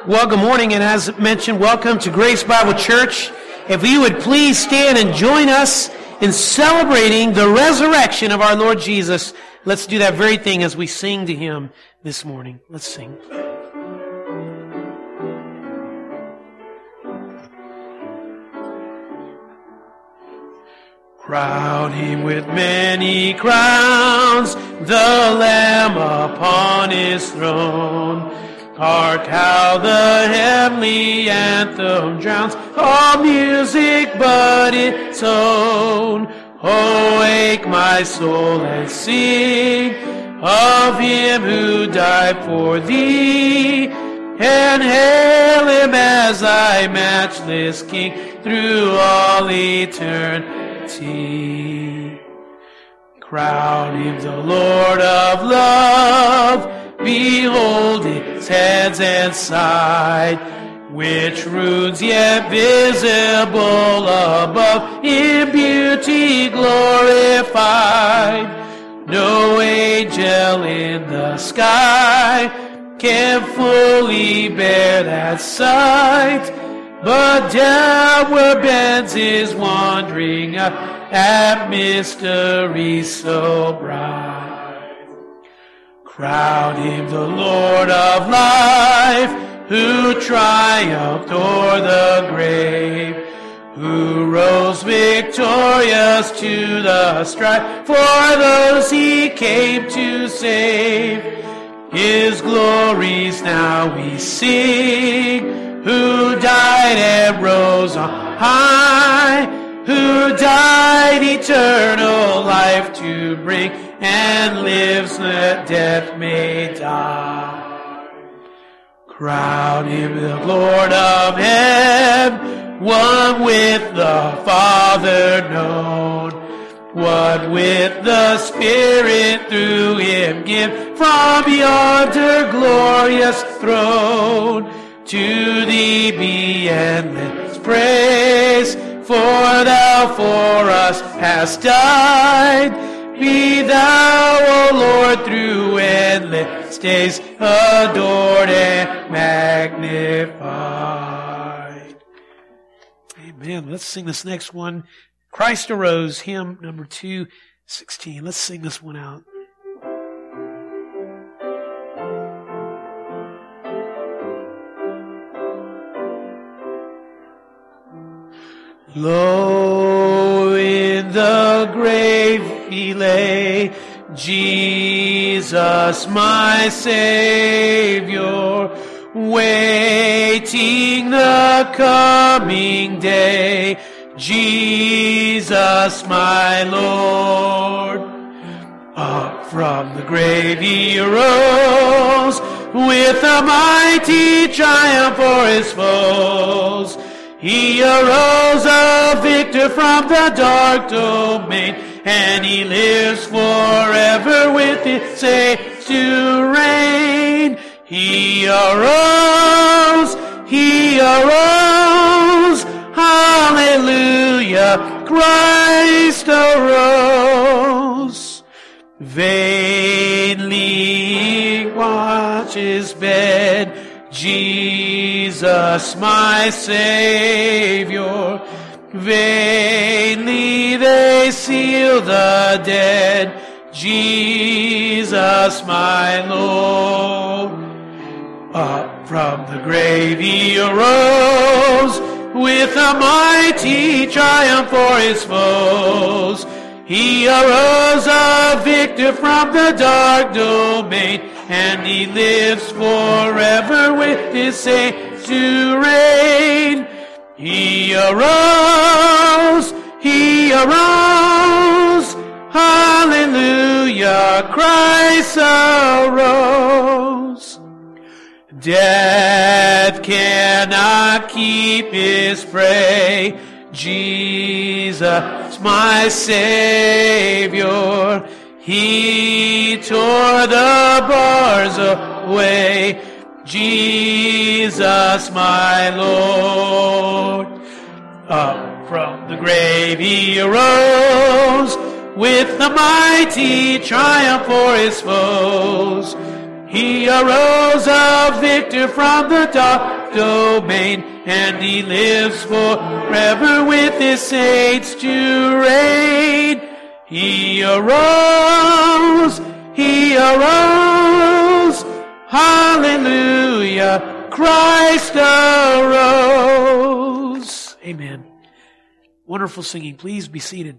Well, good morning, and as mentioned, welcome to Grace Bible Church. If you would please stand and join us in celebrating the resurrection of our Lord Jesus. Let's do that very thing as we sing to Him this morning. Let's sing. Crown Him with many crowns, the Lamb upon His throne. Hark how the heavenly anthem drowns all music but its own. Awake my soul and sing of Him who died for thee, and hail Him as thy matchless King through all eternity. Crown Him the Lord of love, behold His heads and side, which runes yet visible above, in beauty glorified. No angel in the sky can fully bear that sight, but downward bends His wandering eye at mystery so bright. Crown Him the Lord of life, who triumphed o'er the grave, who rose victorious to the strife for those He came to save. His glories now we sing, who died and rose on high, who died eternal life to bring, and lives that death may die. Crown Him the Lord of heaven, one with the Father known, one with the Spirit through Him given, from yonder glorious throne. To Thee be endless praise, for Thou for us hast died. Be Thou, O Lord, through endless days adored and magnified. Amen. Let's sing this next one. Christ Arose, hymn number 216. Let's sing this one out. Lo, in the grave He lay, Jesus my Savior, waiting the coming day, Jesus my Lord. Up from the grave He arose, with a mighty triumph for His foes. He arose a victor from the dark domain, and He lives forever with His saints to reign. He arose, hallelujah, Christ arose. Vainly watch His bed, Jesus my Savior. Vainly they seal the dead, Jesus my Lord. Up from the grave He arose, with a mighty triumph for His foes. He arose a victor from the dark domain, and He lives forever with His saints to reign. He arose, hallelujah, Christ arose. Death cannot keep His prey, Jesus my Savior. He tore the bars away, Jesus my Lord. Up from the grave He arose, with a mighty triumph for His foes. He arose a victor from the dark domain, and he lives forever with his saints to reign. He arose, hallelujah, Christ arose. Amen. Wonderful singing. Please be seated.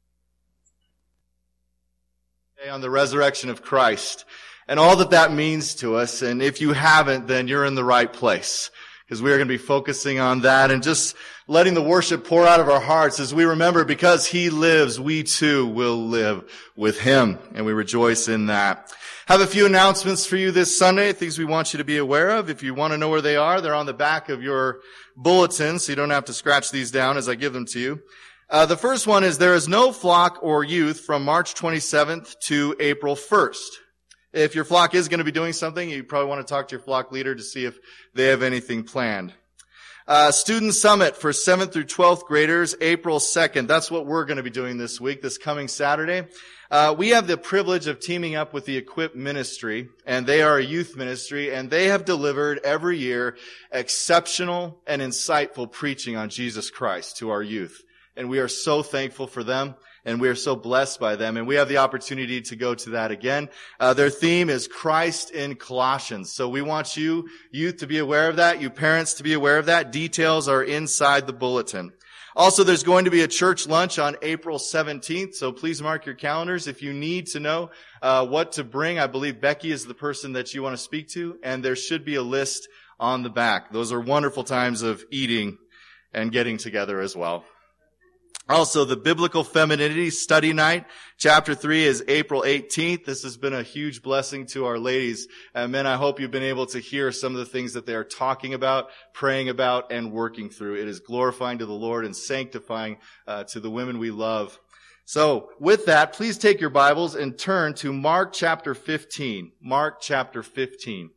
On the resurrection of Christ and all that means to us. And if you haven't, then you're in the right place, because we are going to be focusing on that and just letting the worship pour out of our hearts as we remember, because he lives, we too will live with him, and we rejoice in that. Have a few announcements for you this Sunday, things we want you to be aware of. If you want to know where they are, they're on the back of your bulletin, so you don't have to scratch these down as I give them to you. The first one is there is no flock or youth from March 27th to April 1st. If your flock is going to be doing something, you probably want to talk to your flock leader to see if they have anything planned. Student Summit for 7th through 12th graders, April 2nd. That's what we're going to be doing this week, this coming Saturday. We have the privilege of teaming up with the Equip Ministry, and they are a youth ministry, and they have delivered every year exceptional and insightful preaching on Jesus Christ to our youth. And we are so thankful for them, and we are so blessed by them. And we have the opportunity to go to that again. Their theme is Christ in Colossians. So we want you, youth, to be aware of that, you parents to be aware of that. Details are inside the bulletin. Also, there's going to be a church lunch on April 17th, so please mark your calendars. If you need to know what to bring, I believe Becky is the person that you want to speak to, and there should be a list on the back. Those are wonderful times of eating and getting together as well. Also, the Biblical Femininity Study Night, Chapter 3 is April 18th. This has been a huge blessing to our ladies. Men, I hope you've been able to hear some of the things that they are talking about, praying about, and working through. It is glorifying to the Lord and sanctifying to the women we love. So, with that, please take your Bibles and turn to Mark chapter 15. Mark chapter 15.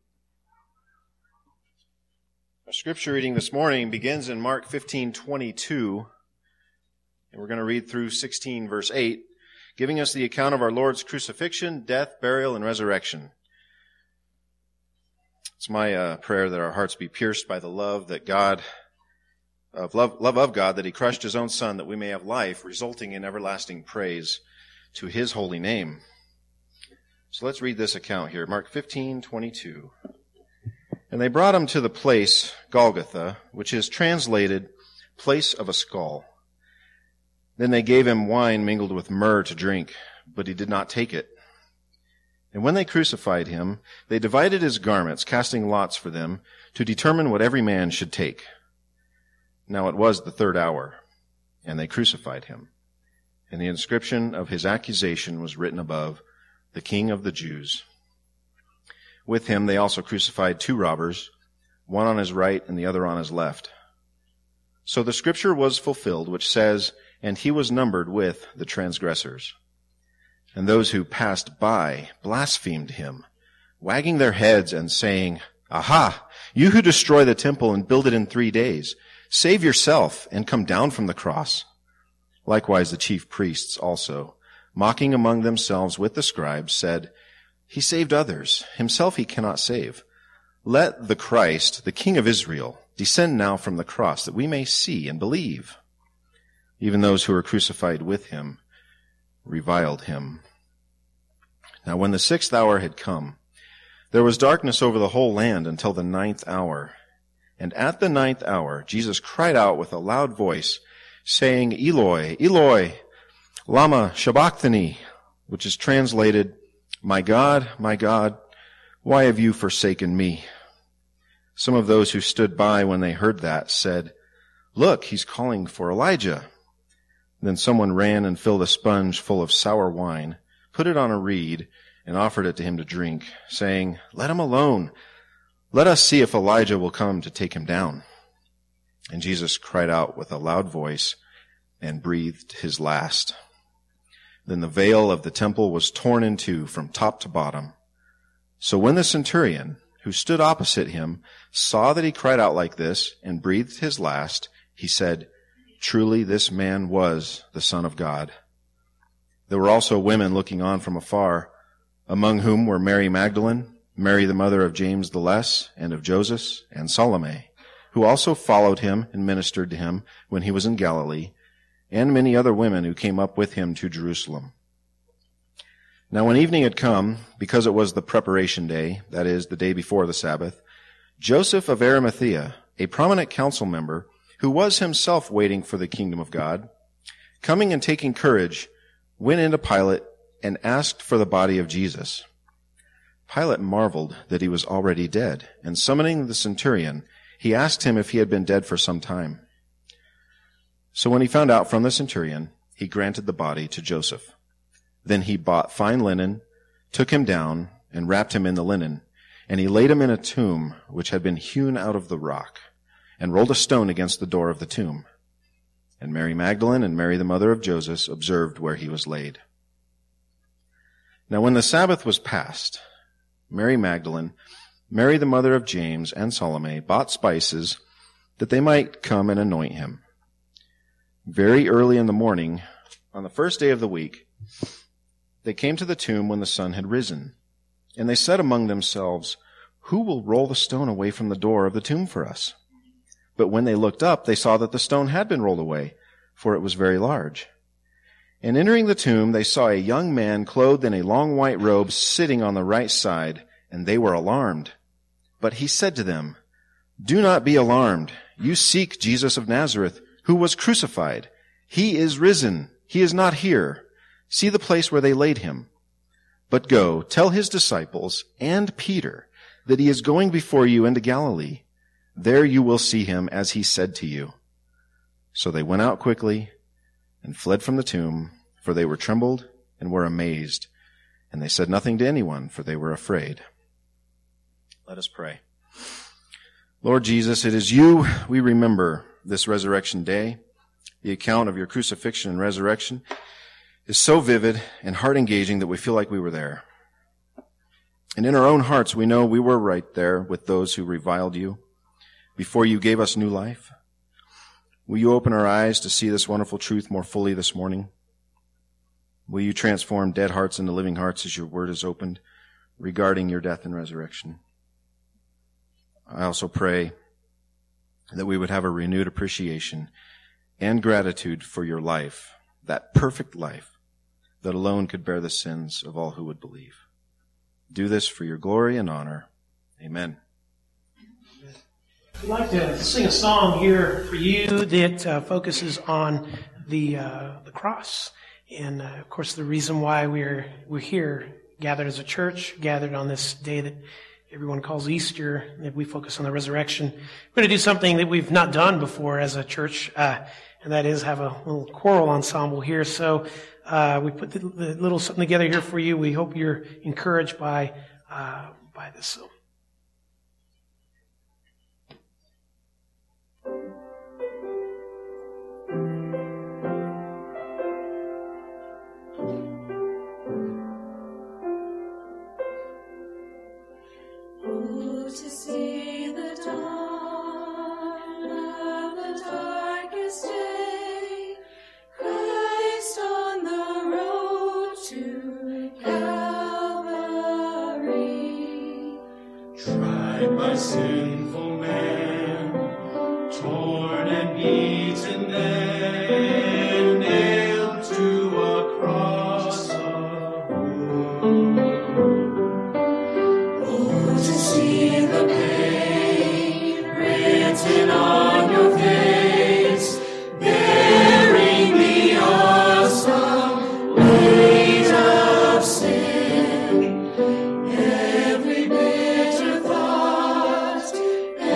Our scripture reading this morning begins in Mark 15:22. And we're going to read through 16, verse 8, giving us the account of our Lord's crucifixion, death, burial, and resurrection. It's my prayer that our hearts be pierced by the love of God, that he crushed his own Son, that we may have life, resulting in everlasting praise to his holy name. So let's read this account here, Mark 15:22. And they brought him to the place, Golgotha, which is translated, place of a skull. Then they gave him wine mingled with myrrh to drink, but he did not take it. And when they crucified him, they divided his garments, casting lots for them, to determine what every man should take. Now it was the 3rd hour, and they crucified him. And the inscription of his accusation was written above, the King of the Jews. With him they also crucified 2 robbers, one on his right and the other on his left. So the scripture was fulfilled, which says, and he was numbered with the transgressors. And those who passed by blasphemed him, wagging their heads and saying, Aha! You who destroy the temple and build it in 3 days, save yourself and come down from the cross. Likewise the chief priests also, mocking among themselves with the scribes, said, He saved others, himself he cannot save. Let the Christ, the King of Israel, descend now from the cross, that we may see and believe. Even those who were crucified with him reviled him. Now when the 6th hour had come, there was darkness over the whole land until the 9th hour. And at the 9th hour, Jesus cried out with a loud voice, saying, Eloi, Eloi, lama sabachthani, which is translated, my God, why have you forsaken me? Some of those who stood by when they heard that said, Look, he's calling for Elijah. Then someone ran and filled a sponge full of sour wine, put it on a reed, and offered it to him to drink, saying, Let him alone. Let us see if Elijah will come to take him down. And Jesus cried out with a loud voice and breathed his last. Then the veil of the temple was torn in two from top to bottom. So when the centurion, who stood opposite him, saw that he cried out like this and breathed his last, he said, Truly this man was the Son of God. There were also women looking on from afar, among whom were Mary Magdalene, Mary the mother of James the Less, and of Joseph, and Salome, who also followed him and ministered to him when he was in Galilee, and many other women who came up with him to Jerusalem. Now when evening had come, because it was the preparation day, that is, the day before the Sabbath, Joseph of Arimathea, a prominent council member, who was himself waiting for the kingdom of God, coming and taking courage, went into Pilate and asked for the body of Jesus. Pilate marveled that he was already dead, and summoning the centurion, he asked him if he had been dead for some time. So when he found out from the centurion, he granted the body to Joseph. Then he bought fine linen, took him down, and wrapped him in the linen, and he laid him in a tomb which had been hewn out of the rock, and rolled a stone against the door of the tomb. And Mary Magdalene and Mary the mother of Joseph observed where he was laid. Now when the Sabbath was past, Mary Magdalene, Mary the mother of James, and Salome bought spices that they might come and anoint him. Very early in the morning, on the first day of the week, they came to the tomb when the sun had risen, and they said among themselves, "Who will roll the stone away from the door of the tomb for us?" But when they looked up, they saw that the stone had been rolled away, for it was very large. And entering the tomb, they saw a young man clothed in a long white robe sitting on the right side, and they were alarmed. But he said to them, "Do not be alarmed. You seek Jesus of Nazareth, who was crucified. He is risen. He is not here. See the place where they laid him. But go, tell his disciples and Peter that he is going before you into Galilee. There you will see him as he said to you." So they went out quickly and fled from the tomb, for they were trembled and were amazed. And they said nothing to anyone, for they were afraid. Let us pray. Lord Jesus, it is you we remember this resurrection day. The account of your crucifixion and resurrection is so vivid and heart-engaging that we feel like we were there. And in our own hearts, we know we were right there with those who reviled you before you gave us new life. Will you open our eyes to see this wonderful truth more fully this morning? Will you transform dead hearts into living hearts as your word is opened regarding your death and resurrection? I also pray that we would have a renewed appreciation and gratitude for your life, that perfect life that alone could bear the sins of all who would believe. Do this for your glory and honor. Amen. I'd like to sing a song here for you that focuses on the cross. And, of course, the reason why we're here, gathered as a church, gathered on this day that everyone calls Easter, that we focus on the resurrection. We're going to do something that we've not done before as a church, and that is have a little choral ensemble here. So we put the little something together here for you. We hope you're encouraged by this. To see the dawn of the darkest day, Christ on the road to Calvary, tried by sinful man, torn and beaten there, nailed to a cross of wood. Oh, to see the pain written on your face, bearing the awesome weight of sin, every bitter thought,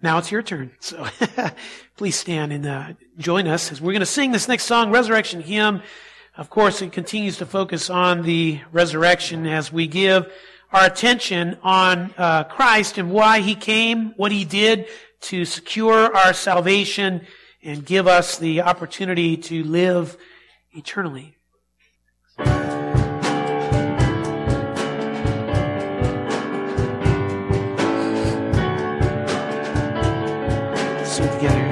now it's your turn. So please stand and join us as we're going to sing this next song, Resurrection Hymn. Of course, it continues to focus on the resurrection as we give our attention on Christ and why He came, what He did to secure our salvation and give us the opportunity to live eternally. Sing together.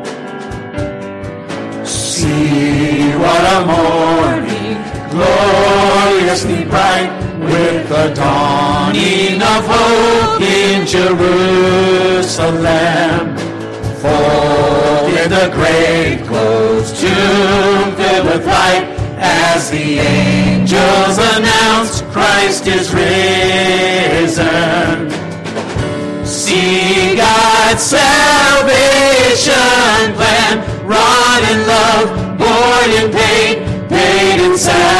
See what a morning, gloriously bright, with the dawning of hope in Jerusalem. Folded the grave clothes, tomb filled with light, as the angels announce Christ is risen. See God's salvation plan, wrought in love, born in pain, paid in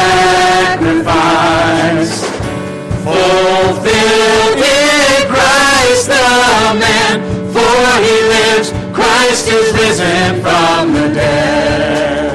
sacrifice. Fulfilled in Christ the man, for He lives, Christ is risen from the dead.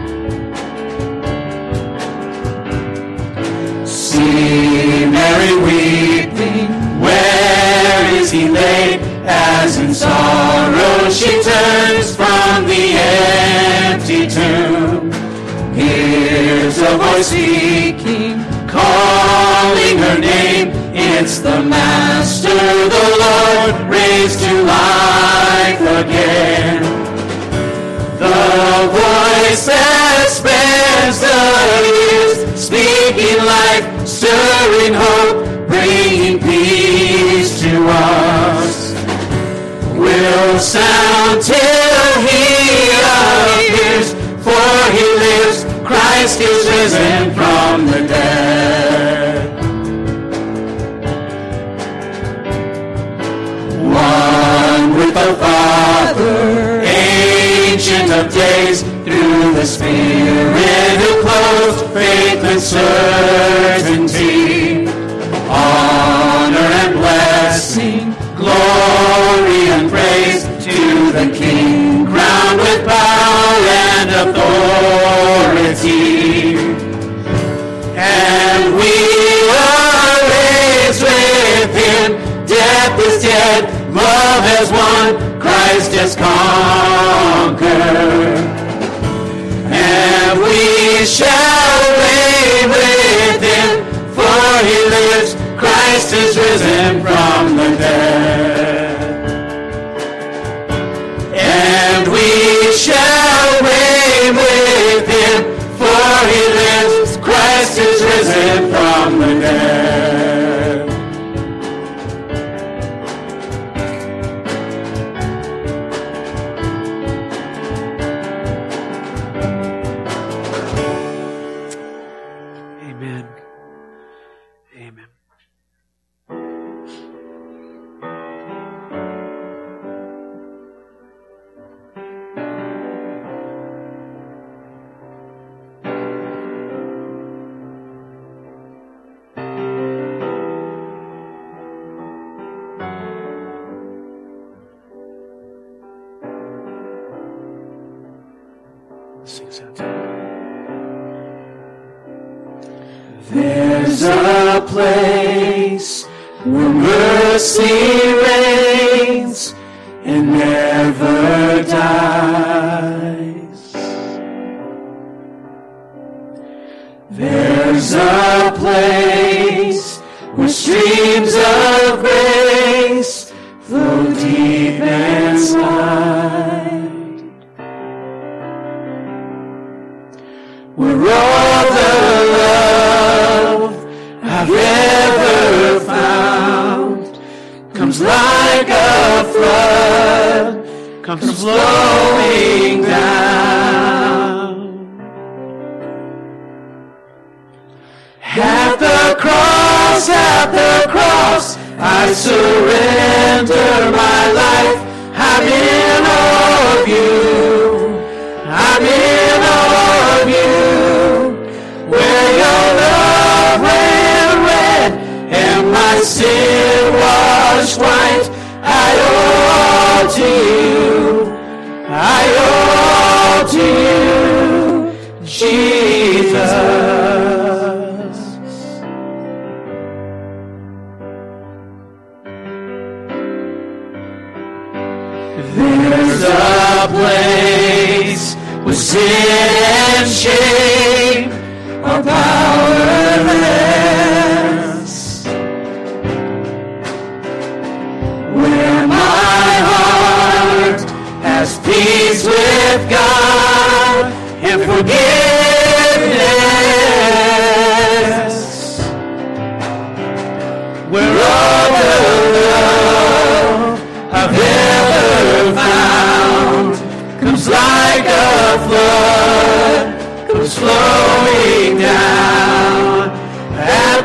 See Mary weeping, where is He laid? As in sorrow she turns from the empty tomb. Hears a voice speaking, calling her name. It's the Master, the Lord, raised to life again. The voice that spans the years, speaking life, stirring hope, bringing peace to us, will sound till He appears, for He lives, Christ is risen from the dead. One with the Father, Ancient of Days, through the Spirit who clothes faith and certainty. Honor and blessing, glory and praise to the King, crowned with power and authority. And we are raised with Him. Death is dead, love has won, Christ has conquered. And we shall reign with Him, for He lives, Christ is risen from the dead. And we shall reign with Him, for He lives, Christ is risen from the dead. Amen. Amen. Sing sound too. There's a place where mercy reigns and never dies. There's a place where streams of grace flow deep and wide, where all the love I've ever found comes like a flood, comes flowing down. At the cross, I surrender my life. I'm in awe of you. I'm in awe of you. Where your love ran red and my sin washed white, I owe all sin and shame are powerless. Where my heart has peace with God and forgiveness, where all the love I've ever found comes like a flood, comes flowing down. At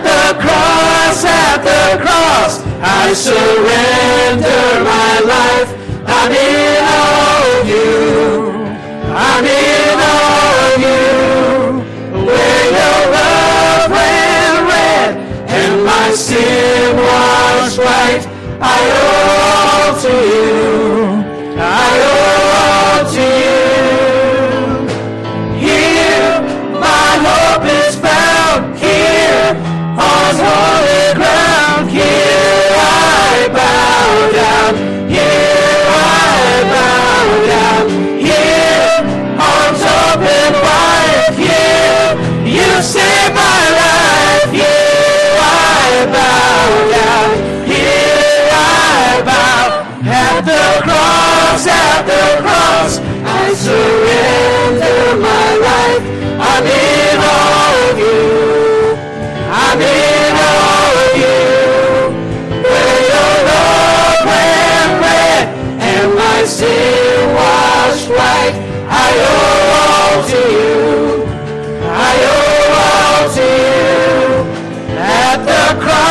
the cross, I surrender my life. I'm in all of you. I'm in all of you. Where your love ran red and my sin washed white, I owe to you. I owe to you. Here my hope is found. Here on holy ground. Here I bow down. Here I bow down. Here arms open wide. Here you save my life. Here I bow down. Here I bow. At the cross, I surrender my life. I'm in all of you. I'm in all of you. Where your love ran red and my sin washed white, I owe all to you. I owe all to you. At the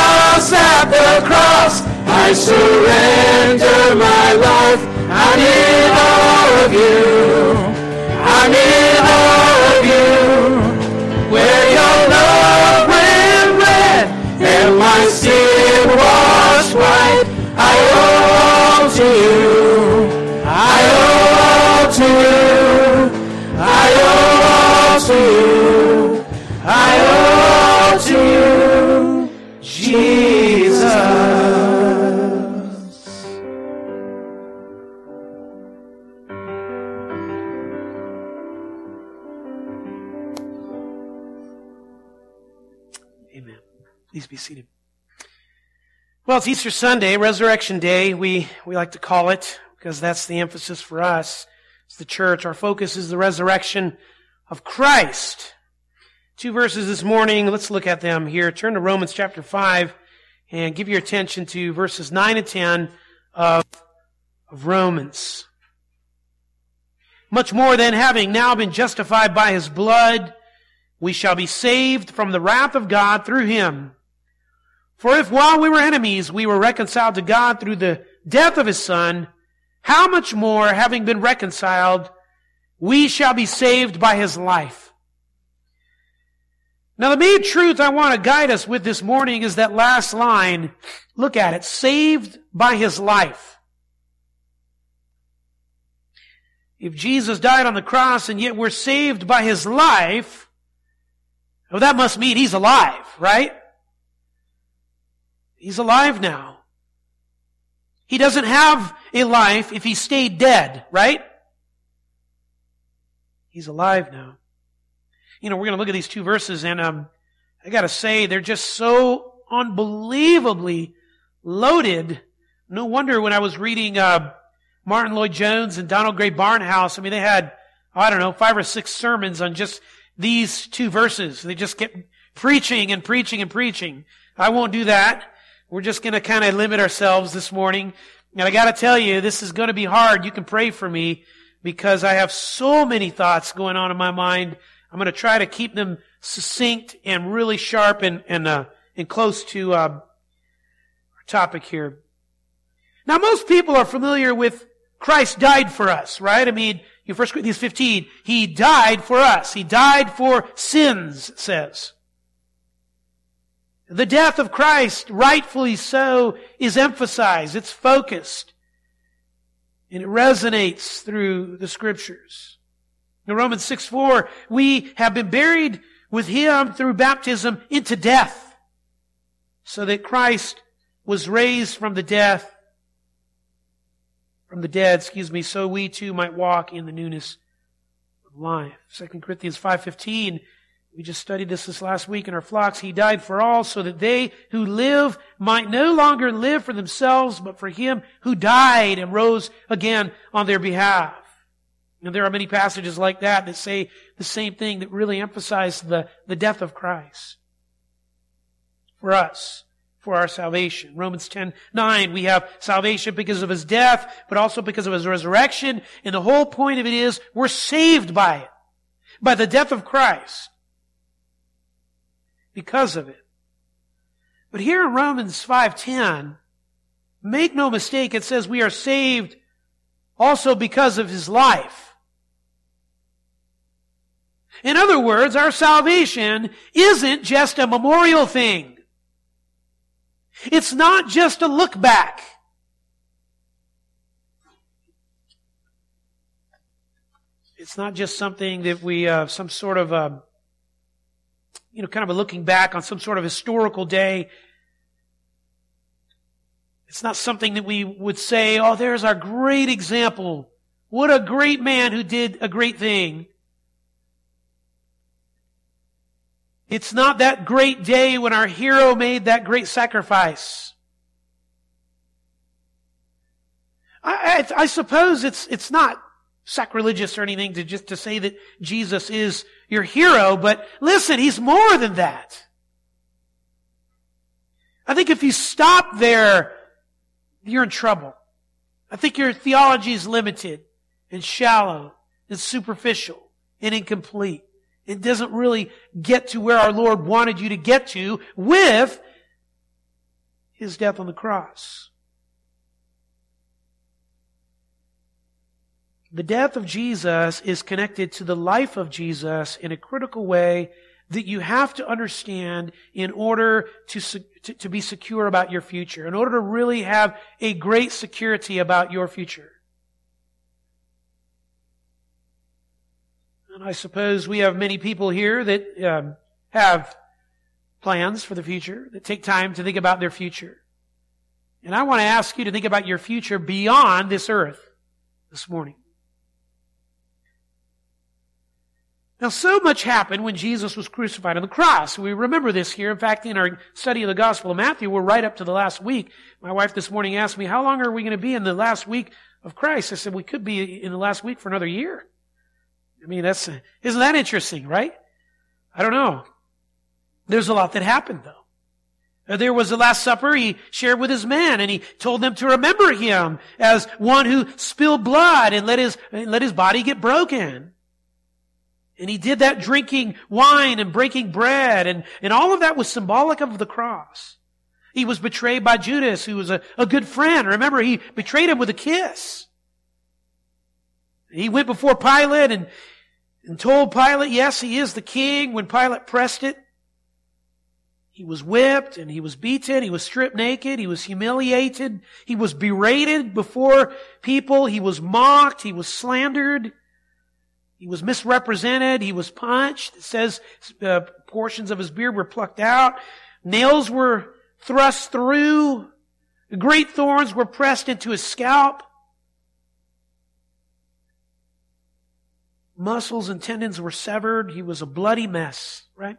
cross, I surrender my life. I'm in all of you. I'm in all of you. Where your love ran red and my sin washed white, I owe all to you. I owe all to you. I owe all to you. I owe all to you, Jesus. Amen. Please be seated. Well, it's Easter Sunday, Resurrection Day, we like to call it, because that's the emphasis for us. It's the church. Our focus is the resurrection of Christ. 2 verses this morning. Let's look at them here. Turn to Romans chapter 5 and give your attention to verses 9 and 10 of Romans. Much more than having now been justified by His blood, we shall be saved from the wrath of God through Him. For if while we were enemies, we were reconciled to God through the death of His Son, how much more, having been reconciled, we shall be saved by His life. Now the main truth I want to guide us with this morning is that last line. Look at it. Saved by His life. If Jesus died on the cross and yet we're saved by His life, well, that must mean He's alive, right? He's alive now. He doesn't have a life if He stayed dead, right? He's alive now. You know, we're going to look at these 2 verses, and I got to say, they're just so unbelievably loaded. No wonder when I was reading Martin Lloyd-Jones and Donald Gray Barnhouse, I mean, they had, 5 or 6 sermons on just these 2 verses. They just kept preaching and preaching and preaching. I won't do that. We're just going to kind of limit ourselves this morning. And I got to tell you, this is going to be hard. You can pray for me because I have so many thoughts going on in my mind. I'm going to try to keep them succinct and really sharp and close to our topic here. Now, most people are familiar with Christ died for us, right? I mean, in 1 Corinthians 15, He died for us. He died for sins, it says. The death of Christ, rightfully so, is emphasized. It's focused. And it resonates through the Scriptures. In Romans 6:4, we have been buried with Him through baptism into death, so that Christ was raised from the dead, so we too might walk in the newness of life. 2 Corinthians 5:15, we just studied this last week in our flocks. He died for all so that they who live might no longer live for themselves, but for Him who died and rose again on their behalf. And there are many passages like that that say the same thing, that really emphasize the death of Christ for us, for our salvation. Romans 10:9, we have salvation because of His death, but also because of His resurrection. And the whole point of it is we're saved by it, by the death of Christ, because of it. But here in Romans 5:10, make no mistake, it says we are saved also because of His life. In other words, our salvation isn't just a memorial thing. It's not just a look back. It's not just something that we, some sort of, kind of a looking back on some sort of historical day. It's not something that we would say, oh, there's our great example. What a great man who did a great thing. It's not that great day when our hero made that great sacrifice. I suppose it's not sacrilegious or anything to say that Jesus is your hero, but listen, He's more than that. I think if you stop there, you're in trouble. I think your theology is limited and shallow and superficial and incomplete. It doesn't really get to where our Lord wanted you to get to with His death on the cross. The death of Jesus is connected to the life of Jesus in a critical way that you have to understand in order to be secure about your future, in order to really have a great security about your future. And I suppose we have many people here that have plans for the future, that take time to think about their future. And I want to ask you to think about your future beyond this earth this morning. Now, so much happened when Jesus was crucified on the cross. We remember this here. In fact, in our study of the Gospel of Matthew, we're right up to the last week. My wife this morning asked me, how long are we going to be in the last week of Christ? I said, we could be in the last week for another year. I mean, isn't that interesting, right? I don't know. There's a lot that happened, though. There was the Last Supper He shared with His men, and He told them to remember Him as one who spilled blood and let His body get broken. And He did that drinking wine and breaking bread, and all of that was symbolic of the cross. He was betrayed by Judas, who was a good friend. Remember, He betrayed Him with a kiss. He went before Pilate and told Pilate, yes, He is the king. When Pilate pressed it, He was whipped and He was beaten. He was stripped naked. He was humiliated. He was berated before people. He was mocked. He was slandered. He was misrepresented. He was punched. It says portions of His beard were plucked out. Nails were thrust through. Great thorns were pressed into His scalp. Muscles and tendons were severed. He was a bloody mess, right?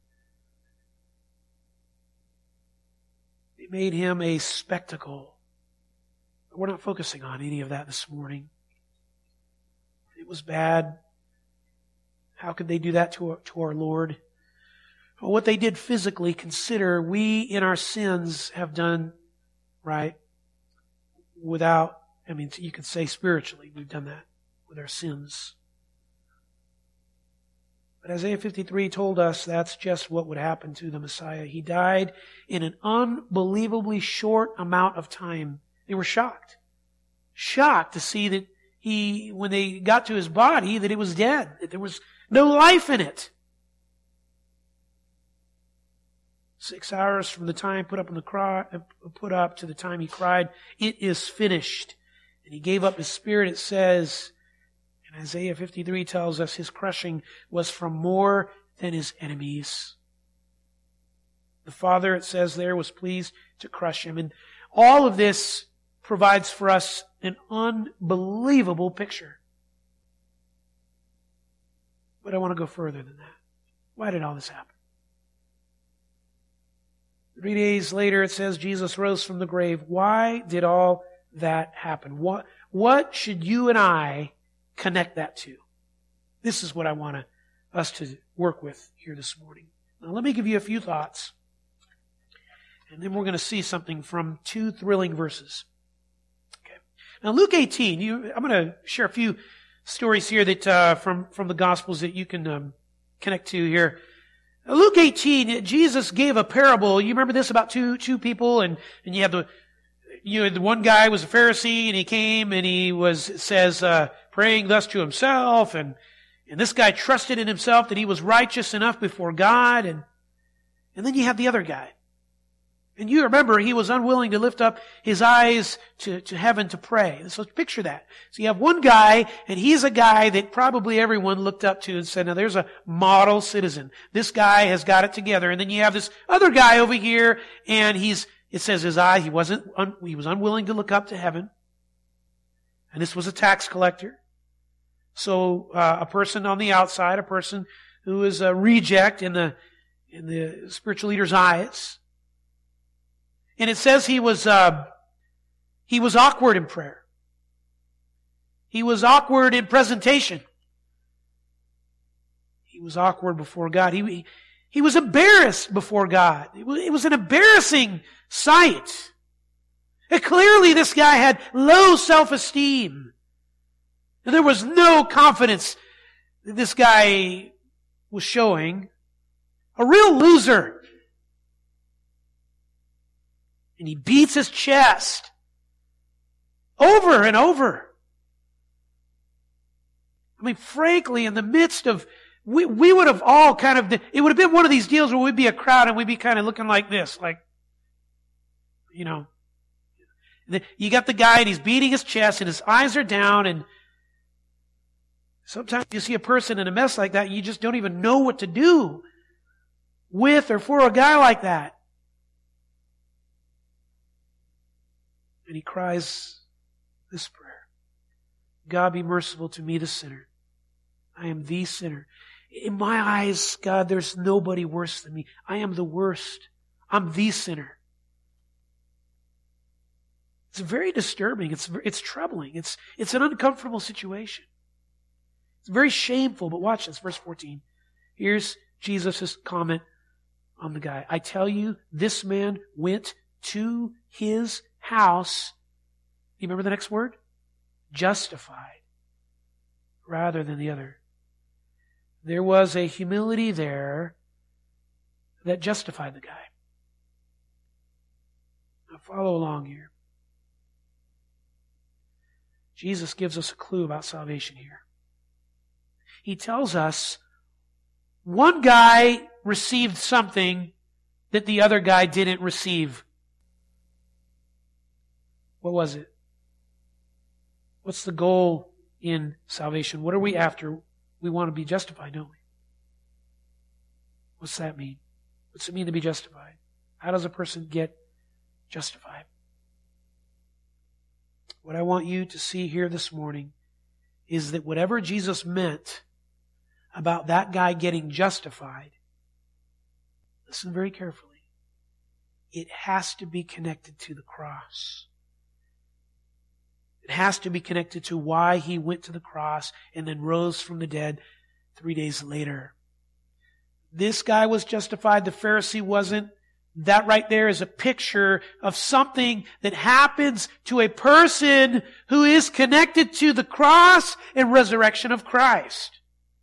They made Him a spectacle. But we're not focusing on any of that this morning. It was bad. How could they do that to our Lord? Well, what they did physically, consider we in our sins have done, right? Without, you could say spiritually, we've done that with our sins. But Isaiah 53 told us that's just what would happen to the Messiah. He died in an unbelievably short amount of time. They were shocked. Shocked to see that when they got to His body, that it was dead, that there was no life in it. 6 hours from the time put up to the time He cried, "It is finished." And He gave up His spirit, it says. And Isaiah 53 tells us His crushing was from more than His enemies. The Father, it says there, was pleased to crush Him. And all of this provides for us an unbelievable picture. But I want to go further than that. Why did all this happen? 3 days later, it says Jesus rose from the grave. Why did all that happen? What should you and I connect that to? This is what I want us to work with here this morning. Now, let me give you a few thoughts. And then we're going to see something from 2 thrilling verses. Okay. Now, Luke 18, I'm going to share a few stories here that from the Gospels that you can connect to here. Luke 18, Jesus gave a parable. You remember this about two people, and you have the one guy was a Pharisee, and he came and he says praying thus to himself, and this guy trusted in himself that he was righteous enough before God, and then you have the other guy. And you remember he was unwilling to lift up his eyes to heaven to pray. So picture that. So you have one guy, and he's a guy that probably everyone looked up to and said, now there's a model citizen. This guy has got it together. And then you have this other guy over here, and it says his eye, he was unwilling to look up to heaven. And this was a tax collector. So a person on the outside, a person who is a reject in the spiritual leader's eyes. And it says he was awkward in prayer. He was awkward in presentation. He was awkward before God. He was embarrassed before God. It was an embarrassing sight. And clearly this guy had low self-esteem. And there was no confidence that this guy was showing. A real loser. And he beats his chest over and over. I mean, frankly, in the midst of, we would have all it would have been one of these deals where we'd be a crowd and we'd be kind of looking like this, like, you got the guy and he's beating his chest and his eyes are down, and sometimes you see a person in a mess like that, you just don't even know what to do with or for a guy like that. And he cries this prayer. God, be merciful to me, the sinner. I am the sinner. In my eyes, God, there's nobody worse than me. I am the worst. I'm the sinner. It's very disturbing. It's troubling. It's an uncomfortable situation. It's very shameful, but watch this, verse 14. Here's Jesus' comment on the guy. I tell you, this man went to his house, you remember the next word? Justified, rather than the other. There was a humility there that justified the guy. Now follow along here. Jesus gives us a clue about salvation here. He tells us one guy received something that the other guy didn't receive. What was it? What's the goal in salvation? What are we after? We want to be justified, don't we? What's that mean? What's it mean to be justified? How does a person get justified? What I want you to see here this morning is that whatever Jesus meant about that guy getting justified, listen very carefully, it has to be connected to the cross. It has to be connected to why he went to the cross and then rose from the dead 3 days later. This guy was justified, the Pharisee wasn't. That right there is a picture of something that happens to a person who is connected to the cross and resurrection of Christ.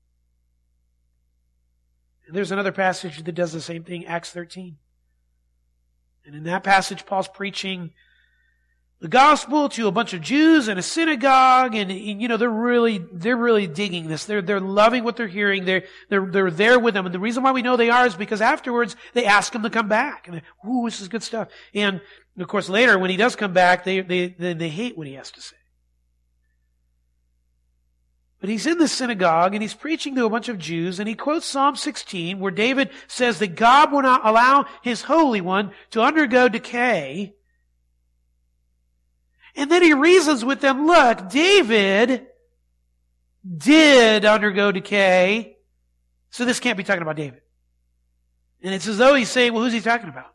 And there's another passage that does the same thing, Acts 13. And in that passage, Paul's preaching the gospel to a bunch of Jews in a synagogue, and they're really digging this. They're loving what they're hearing. They're there with them, and the reason why we know they are is because afterwards they ask him to come back. And this is good stuff. And of course, later when he does come back, they hate what he has to say. But he's in the synagogue and he's preaching to a bunch of Jews, and he quotes Psalm 16, where David says that God will not allow His Holy One to undergo decay. And then he reasons with them, look, David did undergo decay, So this can't be talking about David. And it's as though he's saying, well, who's he talking about?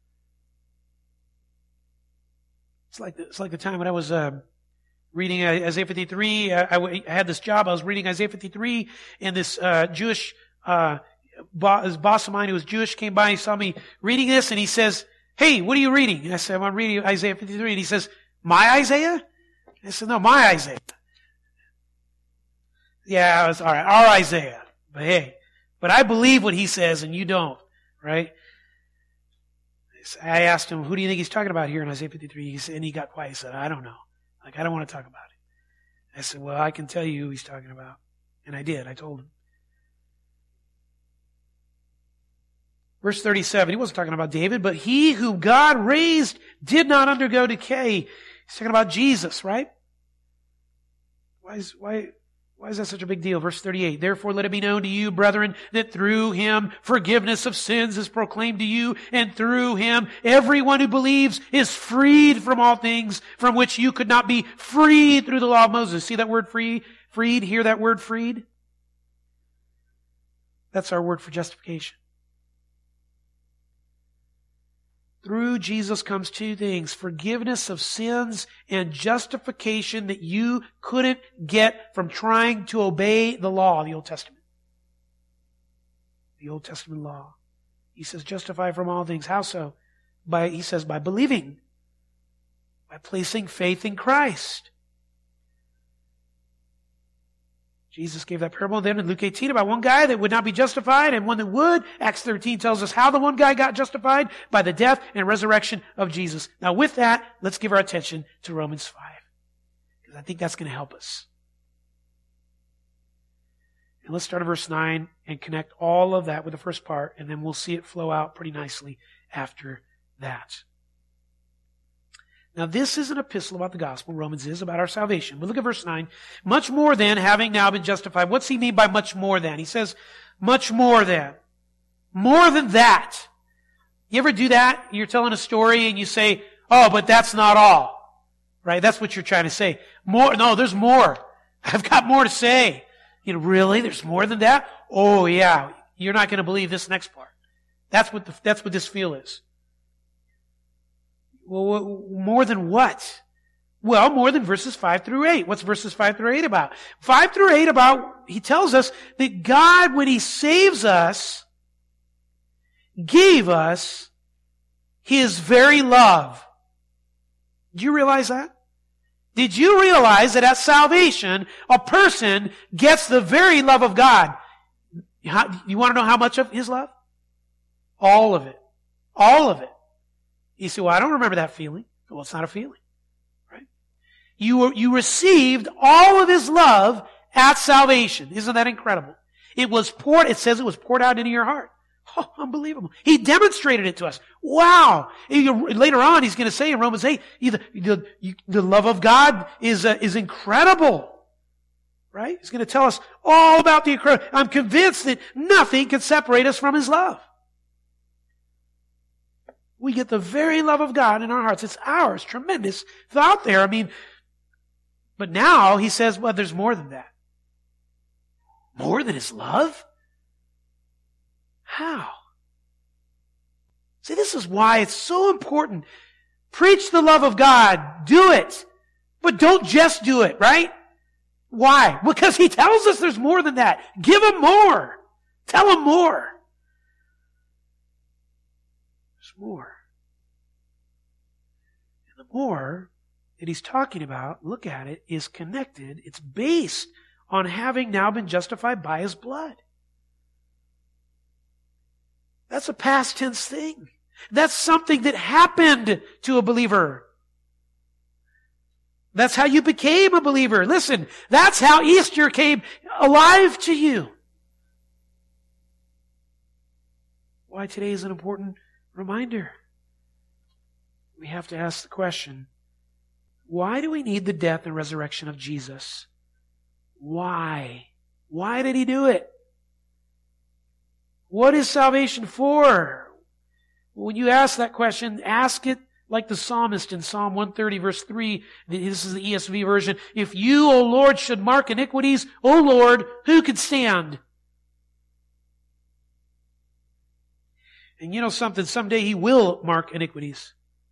It's like the time when I was reading Isaiah 53. I had this job. I was reading Isaiah 53, and this Jewish this boss of mine who was Jewish came by. He saw me reading this, and he says, "Hey, what are you reading?" And I said, "I'm reading Isaiah 53." And he says, "My Isaiah?" I said, "No, my Isaiah." Yeah, it was all right, our Isaiah. But hey, but I believe what he says, and you don't, right? I asked him, "Who do you think he's talking about here in Isaiah 53?" And he got quiet. He said, "I don't know. I don't want to talk about it." I said, "Well, I can tell you who he's talking about." And I did. I told him. Verse 37, he wasn't talking about David, but he who God raised did not undergo decay. He's talking about Jesus, right? Why is that such a big deal? Verse 38, therefore let it be known to you, brethren, that through him forgiveness of sins is proclaimed to you, and through him everyone who believes is freed from all things from which you could not be freed through the law of Moses. See that word free? Freed? Hear that word freed? That's our word for justification. Through Jesus comes two things: forgiveness of sins and justification that you couldn't get from trying to obey the law, the Old Testament. The Old Testament law. He says, justify from all things. How so? He says, by believing. By placing faith in Christ. Jesus gave that parable then in Luke 18 about one guy that would not be justified and one that would. Acts 13 tells us how the one guy got justified: by the death and resurrection of Jesus. Now with that, let's give our attention to Romans 5. Because I think that's going to help us. And let's start at verse 9 and connect all of that with the first part, and then we'll see it flow out pretty nicely after that. Now this is an epistle about the gospel. Romans is about our salvation. But look at verse 9. Much more than, having now been justified. What's he mean by much more than? He says, much more than. More than that. You ever do that? You're telling a story and you say, oh, but that's not all. Right? That's what you're trying to say. More? No, there's more. I've got more to say. You know, really? There's more than that? Oh yeah. You're not going to believe this next part. That's what this feel is. Well, more than what? Well, more than verses 5 through 8. What's verses 5 through 8 about? 5 through 8 he tells us that God, when He saves us, gave us His very love. Did you realize that? Did you realize that at salvation, a person gets the very love of God? You want to know how much of His love? All of it. All of it. You say, well, I don't remember that feeling. Well, it's not a feeling, right? You received all of His love at salvation. Isn't that incredible? It says it was poured out into your heart. Oh, unbelievable. He demonstrated it to us. Wow. Later on, he's going to say in Romans 8, the love of God is incredible. Right? He's going to tell us all about the incredible. I'm convinced that nothing can separate us from His love. We get the very love of God in our hearts. It's ours. Tremendous. It's out there. I mean, but now he says, well, there's more than that. More than His love? How? See, this is why it's so important. Preach the love of God. Do it. But don't just do it, right? Why? Because He tells us there's more than that. Give Him more. Tell Him more. More. And the more that he's talking about, look at it, is connected. It's based on having now been justified by His blood. That's a past tense thing. That's something that happened to a believer. That's how you became a believer. Listen, that's how Easter came alive to you. Why today is an important reminder. We have to ask the question, why do we need the death and resurrection of Jesus? Why? Why did He do it? What is salvation for? When you ask that question, ask it like the psalmist in Psalm 130 verse 3. This is the ESV version. If you, O Lord, should mark iniquities, O Lord, who could stand? And you know something? Someday He will mark iniquities.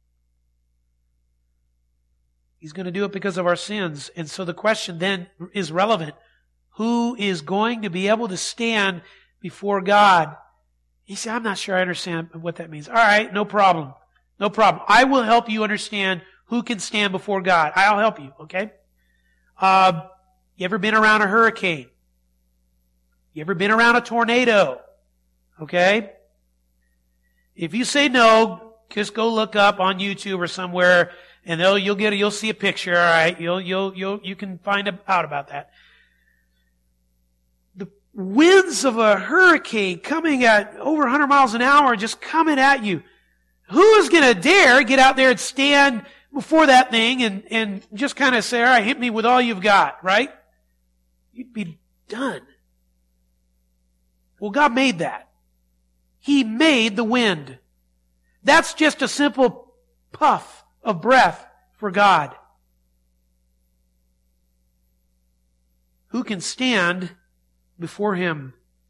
He's going to do it because of our sins. And so the question then is relevant. Who is going to be able to stand before God? You say, I'm not sure I understand what that means. All right, no problem. No problem. I will help you understand who can stand before God. I'll help you, okay? You ever been around a hurricane? You ever been around a tornado? Okay? If you say no, just go look up on YouTube or somewhere, and you'll see a picture. All right, you can find out about that. The winds of a hurricane coming at over 100 miles an hour, just coming at you. Who is going to dare get out there and stand before that thing and just kind of say, all right, hit me with all you've got, right? You'd be done. Well, God made that. He made the wind. That's just a simple puff of breath for God. Who can stand before Him?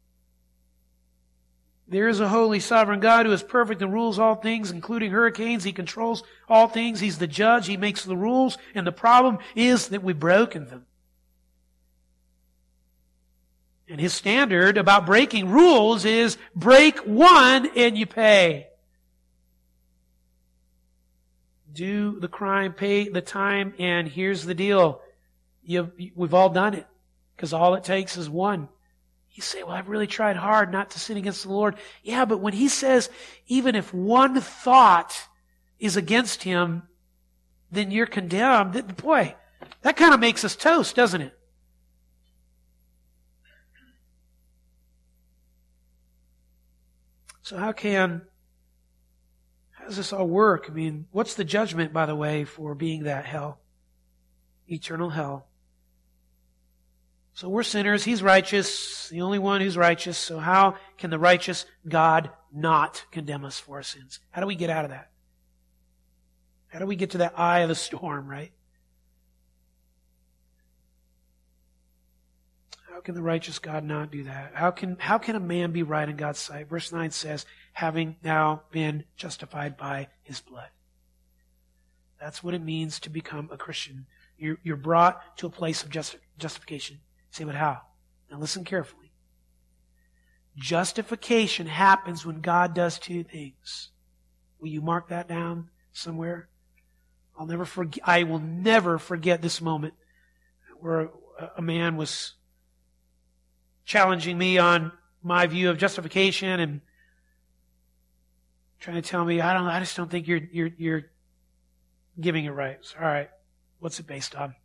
There is a holy sovereign God who is perfect and rules all things, including hurricanes. He controls all things. He's the judge. He makes the rules. And the problem is that we've broken them. And His standard about breaking rules is break one and you pay. Do the crime, pay the time, and here's the deal. We've all done it, because all it takes is one. You say, well, I've really tried hard not to sin against the Lord. Yeah, but when He says, even if one thought is against Him, then you're condemned. Boy, that kind of makes us toast, doesn't it? So how does this all work? I mean, what's the judgment, by the way, for being that hell? Eternal hell. So we're sinners. He's righteous, the only one who's righteous. So how can the righteous God not condemn us for our sins? How do we get out of that? How do we get to that eye of the storm, right? How can the righteous God not do that? How can a man be right in God's sight? Verse 9 says, having now been justified by His blood. That's what it means to become a Christian. You're brought to a place of justification. Say, but how? Now listen carefully. Justification happens when God does two things. Will you mark that down somewhere? I will never forget this moment where a man was challenging me on my view of justification and trying to tell me, I just don't think you're giving it right. So, all right, what's it based on?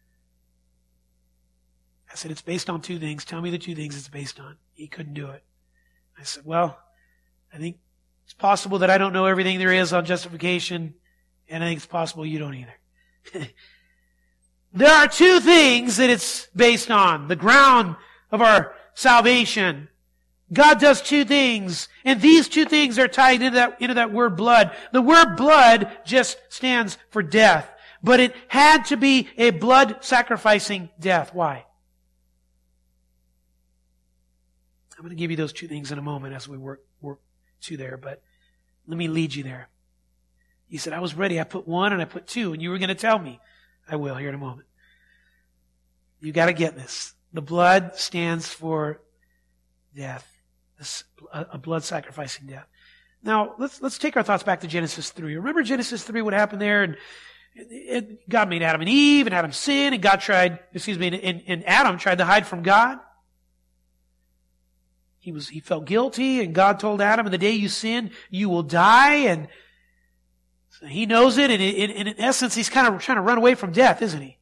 I said, it's based on two things. Tell me the two things it's based on. He couldn't do it. I said, well, I think it's possible that I don't know everything there is on justification, and I think it's possible you don't either. There are two things that it's based on. The ground of our salvation. God does two things, and these two things are tied into that word blood. The word blood just stands for death, but it had to be a blood-sacrificing death. Why? I'm going to give you those two things in a moment as we work to there, but let me lead you there. You said, I was ready. I put one and I put two, and you were going to tell me. I will here in a moment. You got to get this. The blood stands for death. A blood-sacrificing death. Now, let's take our thoughts back to Genesis 3. Remember Genesis 3, what happened there? And God made Adam and Eve, and Adam sinned, and and Adam tried to hide from God. He felt guilty, and God told Adam, in the day you sin, you will die, and so he knows it, and in essence, he's kind of trying to run away from death, isn't he?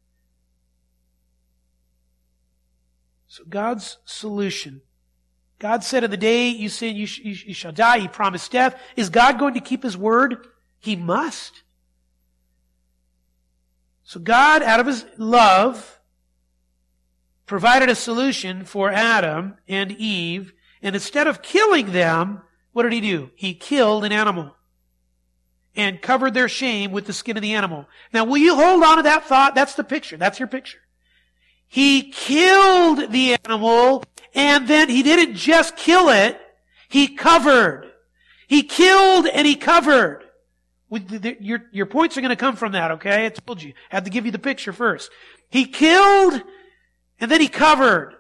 So God's solution. God said, in the day you sin, you shall die. He promised death. Is God going to keep His word? He must. So God, out of His love, provided a solution for Adam and Eve, and instead of killing them, what did He do? He killed an animal and covered their shame with the skin of the animal. Now, will you hold on to that thought? That's the picture. That's your picture. He killed the animal, and then He didn't just kill it, He covered. He killed and he covered. Your points are going to come from that, okay? I told you. I had to give you the picture first. He killed and then he covered.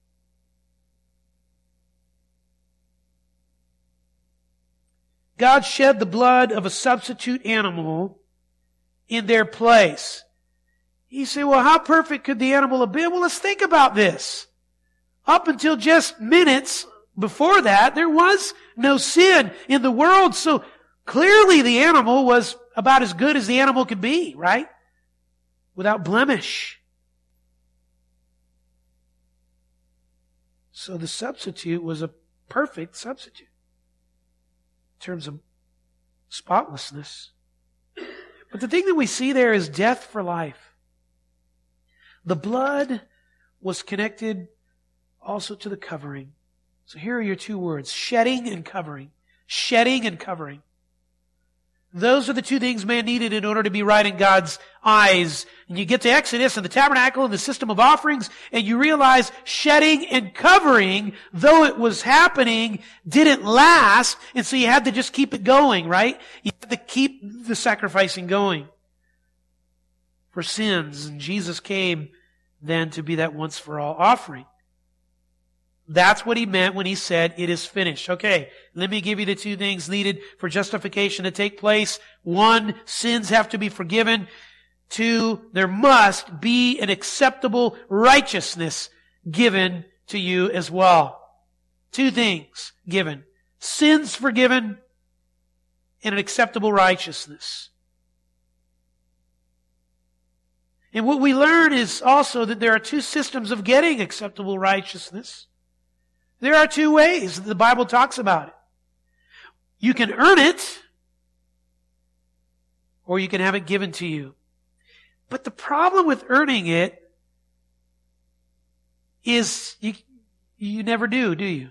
God shed the blood of a substitute animal in their place. You say, well, how perfect could the animal have been? Well, let's think about this. Up until just minutes before that, there was no sin in the world, so clearly the animal was about as good as the animal could be, right? Without blemish. So the substitute was a perfect substitute in terms of spotlessness. But the thing that we see there is death for life. The blood was connected also to the covering. So here are your two words, shedding and covering. Shedding and covering. Those are the two things man needed in order to be right in God's eyes. And you get to Exodus and the tabernacle and the system of offerings, and you realize shedding and covering, though it was happening, didn't last, and so you had to just keep it going, right? You had to keep the sacrificing going for sins, and Jesus came then to be that once-for-all offering. That's what he meant when he said, it is finished. Okay, let me give you the two things needed for justification to take place. One, sins have to be forgiven. Two, there must be an acceptable righteousness given to you as well. Two things given. Sins forgiven and an acceptable righteousness. And what we learn is also that there are two systems of getting acceptable righteousness. There are two ways that the Bible talks about it. You can earn it, or you can have it given to you. But the problem with earning it is you never do you?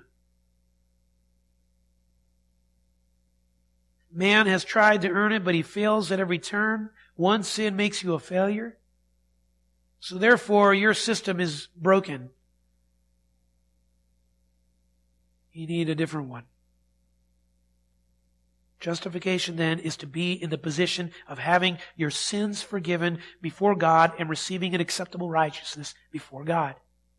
Man has tried to earn it, but he fails at every turn. One sin makes you a failure. So therefore, your system is broken. You need a different one. Justification then is to be in the position of having your sins forgiven before God and receiving an acceptable righteousness before God.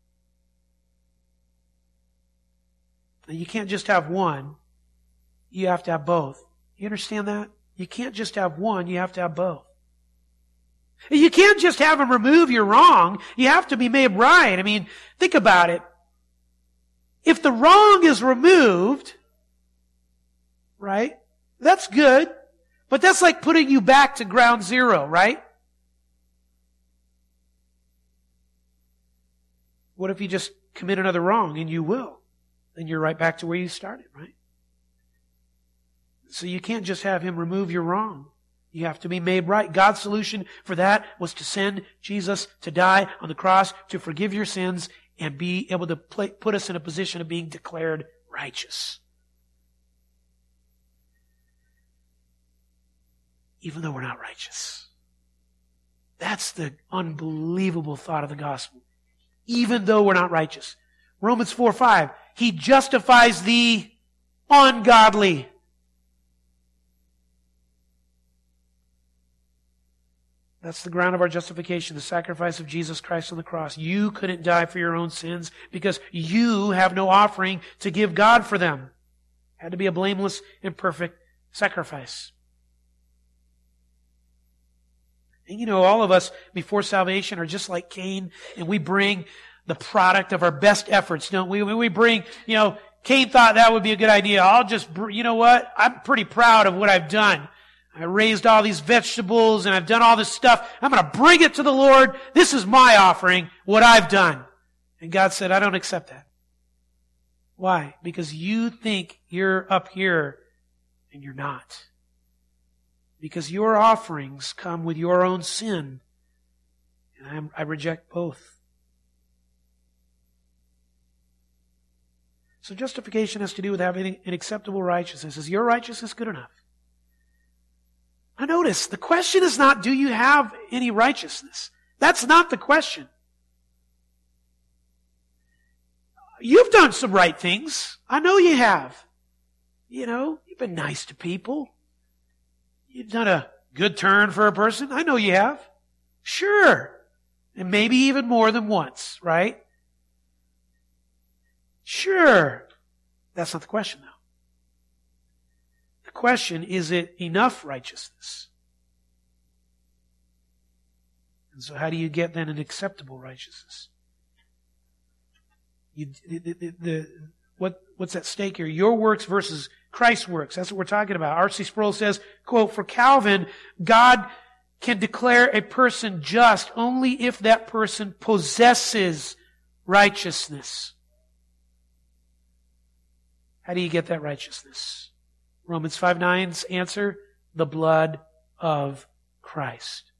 Now, you can't just have one. You have to have both. You understand that? You can't just have one. You have to have both. You can't just have Him remove your wrong. You have to be made right. I mean, think about it. If the wrong is removed, right, that's good, but that's like putting you back to ground zero, right? What if you just commit another wrong, and you will? Then you're right back to where you started, right? So you can't just have Him remove your wrong. You have to be made right. God's solution for that was to send Jesus to die on the cross to forgive your sins and be able to put us in a position of being declared righteous. Even though we're not righteous. That's the unbelievable thought of the gospel. Even though we're not righteous. Romans 4:5. He justifies the ungodly. That's the ground of our justification, the sacrifice of Jesus Christ on the cross. You couldn't die for your own sins because you have no offering to give God for them. It had to be a blameless and perfect sacrifice. And you know, all of us before salvation are just like Cain, and we bring the product of our best efforts, don't we? When we bring, Cain thought that would be a good idea. You know what? I'm pretty proud of what I've done. I raised all these vegetables and I've done all this stuff. I'm going to bring it to the Lord. This is my offering, what I've done. And God said, I don't accept that. Why? Because you think you're up here and you're not. Because your offerings come with your own sin. And I reject both. So justification has to do with having an acceptable righteousness. Is your righteousness good enough? Now notice, the question is not, do you have any righteousness? That's not the question. You've done some right things. I know you have. You've been nice to people. You've done a good turn for a person. I know you have. Sure. And maybe even more than once, right? Sure. That's not the question, though. The question, is it enough righteousness? And so how do you get then an acceptable righteousness? What's at stake here? Your works versus Christ's works. That's what we're talking about. R.C. Sproul says, quote, "For Calvin, God can declare a person just only if that person possesses righteousness." How do you get that righteousness? Romans 5:9's answer, the blood of Christ.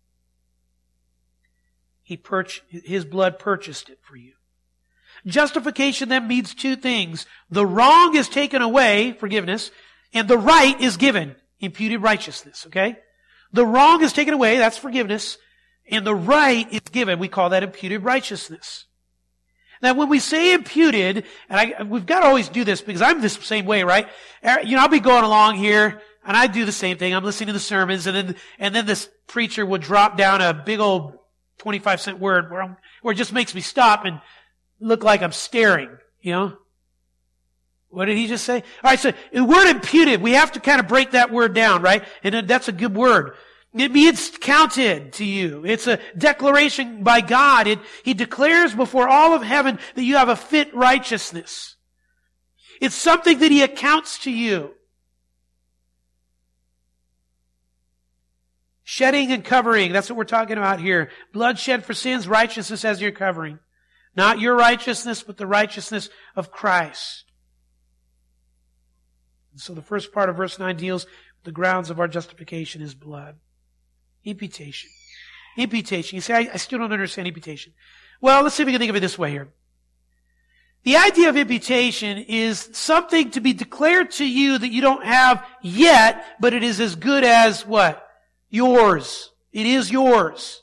His blood purchased it for you. Justification then means two things. The wrong is taken away, forgiveness, and the right is given, imputed righteousness, okay? The wrong is taken away, that's forgiveness, and the right is given. We call that imputed righteousness. Now, when we say imputed, and we've got to always do this because I'm the same way, right? I'll be going along here, and I do the same thing. I'm listening to the sermons, and then this preacher will drop down a big old 25-cent word where it just makes me stop and look like I'm staring, What did he just say? All right, so the word imputed, we have to kind of break that word down, right? And that's a good word. It means counted to you. It's a declaration by God. He declares before all of heaven that you have a fit righteousness. It's something that He accounts to you. Shedding and covering, that's what we're talking about here. Blood shed for sins, righteousness as your covering. Not your righteousness, but the righteousness of Christ. And so the first part of verse 9 deals with the grounds of our justification is blood. Imputation. Imputation. You say, I still don't understand imputation. Well, let's see if we can think of it this way here. The idea of imputation is something to be declared to you that you don't have yet, but it is as good as what? Yours. It is yours.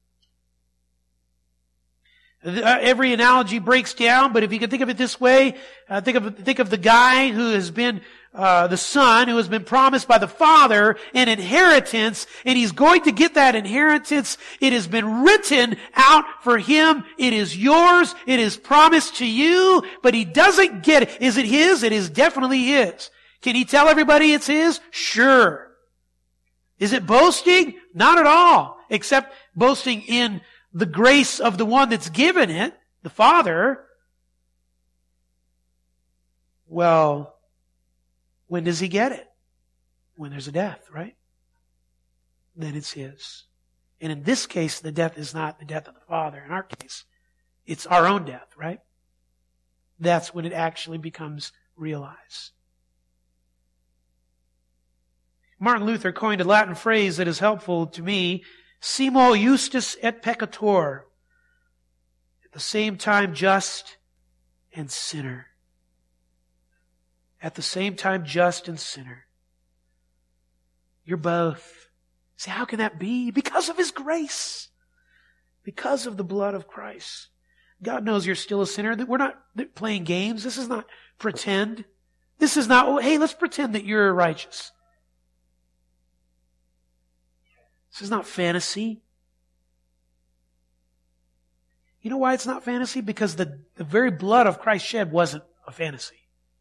Every analogy breaks down, but if you can think of it this way, think of the guy who has been the son who has been promised by the father an inheritance, and he's going to get that inheritance. It has been written out for him. It is yours. It is promised to you, but he doesn't get it. Is it his? It is definitely his. Can he tell everybody it's his? Sure. Is it boasting? Not at all, except boasting in the grace of the one that's given it, the Father. Well, when does he get it? When there's a death, right? Then it's his. And in this case, the death is not the death of the Father. In our case, it's our own death, right? That's when it actually becomes realized. Martin Luther coined a Latin phrase that is helpful to me. Simo justus et peccator. At the same time, just and sinner. At the same time, just and sinner. You're both. See, how can that be? Because of His grace. Because of the blood of Christ. God knows you're still a sinner. We're not playing games. This is not pretend. This is not, hey, let's pretend that you're righteous. This is not fantasy. You know why it's not fantasy? Because the very blood of Christ shed wasn't a fantasy.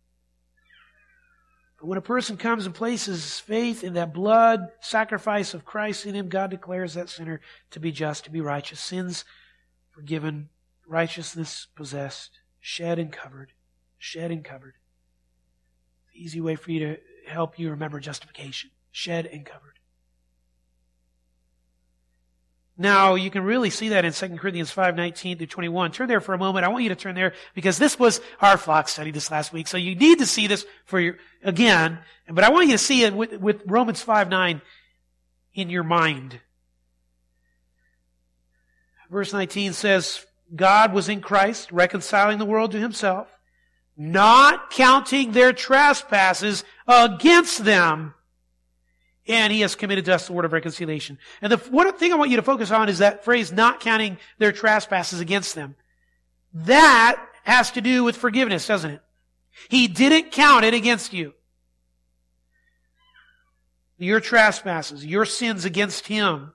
But when a person comes and places faith in that blood sacrifice of Christ in him, God declares that sinner to be just, to be righteous. Sins forgiven, righteousness possessed, shed and covered. Shed and covered. The easy way for you to help you remember justification. Shed and covered. Now, you can really see that in 2 Corinthians 5:19 through 21. Turn there for a moment. I want you to turn there because this was our flock study this last week. So you need to see this again. But I want you to see it with Romans 5:9 in your mind. Verse 19 says, God was in Christ, reconciling the world to Himself, not counting their trespasses against them. And He has committed to us the word of reconciliation. And the one thing I want you to focus on is that phrase, not counting their trespasses against them. That has to do with forgiveness, doesn't it? He didn't count it against you. your trespasses, your sins against Him.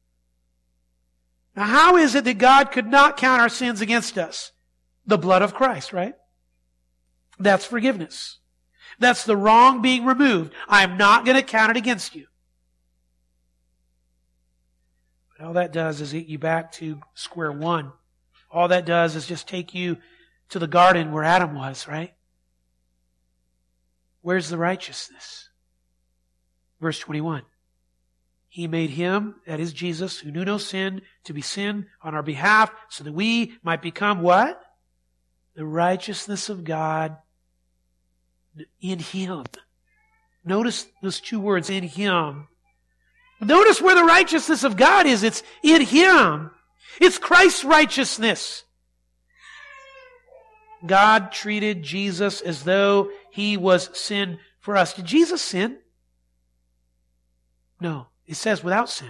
Now, how is it that God could not count our sins against us? The blood of Christ, right? That's forgiveness. That's the wrong being removed. I'm not going to count it against you. But all that does is get you back to square one. All that does is just take you to the garden where Adam was, right? Where's the righteousness? Verse 21. He made Him, that is Jesus, who knew no sin, to be sin on our behalf, so that we might become what? The righteousness of God in Him. Notice those two words, in Him. Notice where the righteousness of God is. It's in Him. It's Christ's righteousness. God treated Jesus as though He was sin for us. Did Jesus sin? No. It says without sin.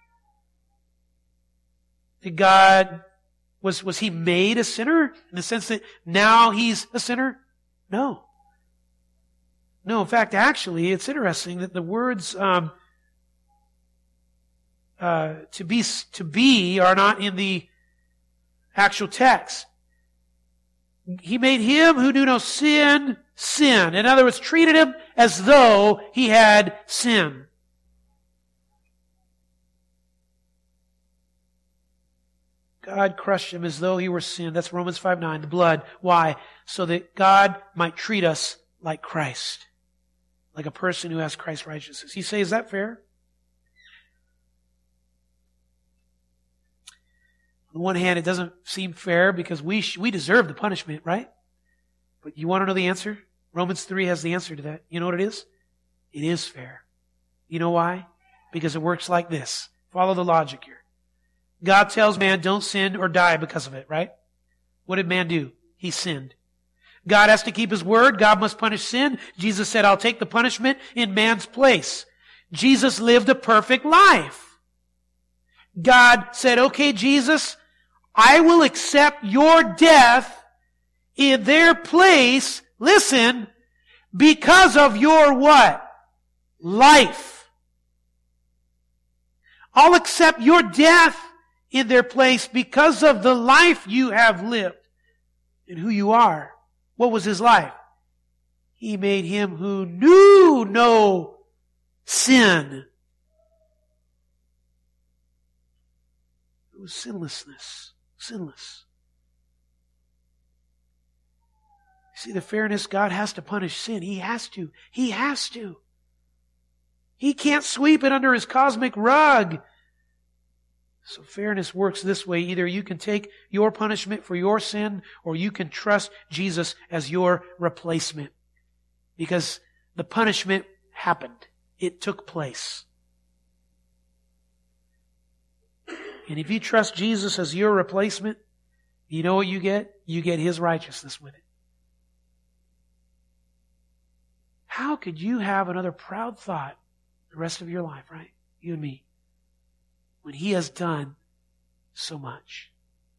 Did God, was He made a sinner in the sense that now He's a sinner? No. No, in fact, actually, it's interesting that the words to be are not in the actual text. He made Him who knew no sin, sin. In other words, treated Him as though He had sin. God crushed Him as though He were sin. That's Romans 5:9, the blood. Why? So that God might treat us like Christ. Like a person who has Christ's righteousness. You say, is that fair? On the one hand, it doesn't seem fair because we deserve the punishment, right? But you want to know the answer? Romans 3 has the answer to that. You know what it is? It is fair. You know why? Because it works like this. Follow the logic here. God tells man, don't sin or die because of it, right? What did man do? He sinned. God has to keep His word. God must punish sin. Jesus said, I'll take the punishment in man's place. Jesus lived a perfect life. God said, okay, Jesus, I will accept your death in their place, listen, because of your what? Life. I'll accept your death in their place because of the life you have lived and who you are. What was His life? He made Him who knew no sin. It was sinlessness. Sinless. See the fairness? God has to punish sin. He has to. He has to. He can't sweep it under His cosmic rug. So fairness works this way. Either you can take your punishment for your sin, or you can trust Jesus as your replacement. Because the punishment happened. It took place. And if you trust Jesus as your replacement, you know what you get? You get His righteousness with it. How could you have another proud thought the rest of your life, right? You and me. When He has done so much.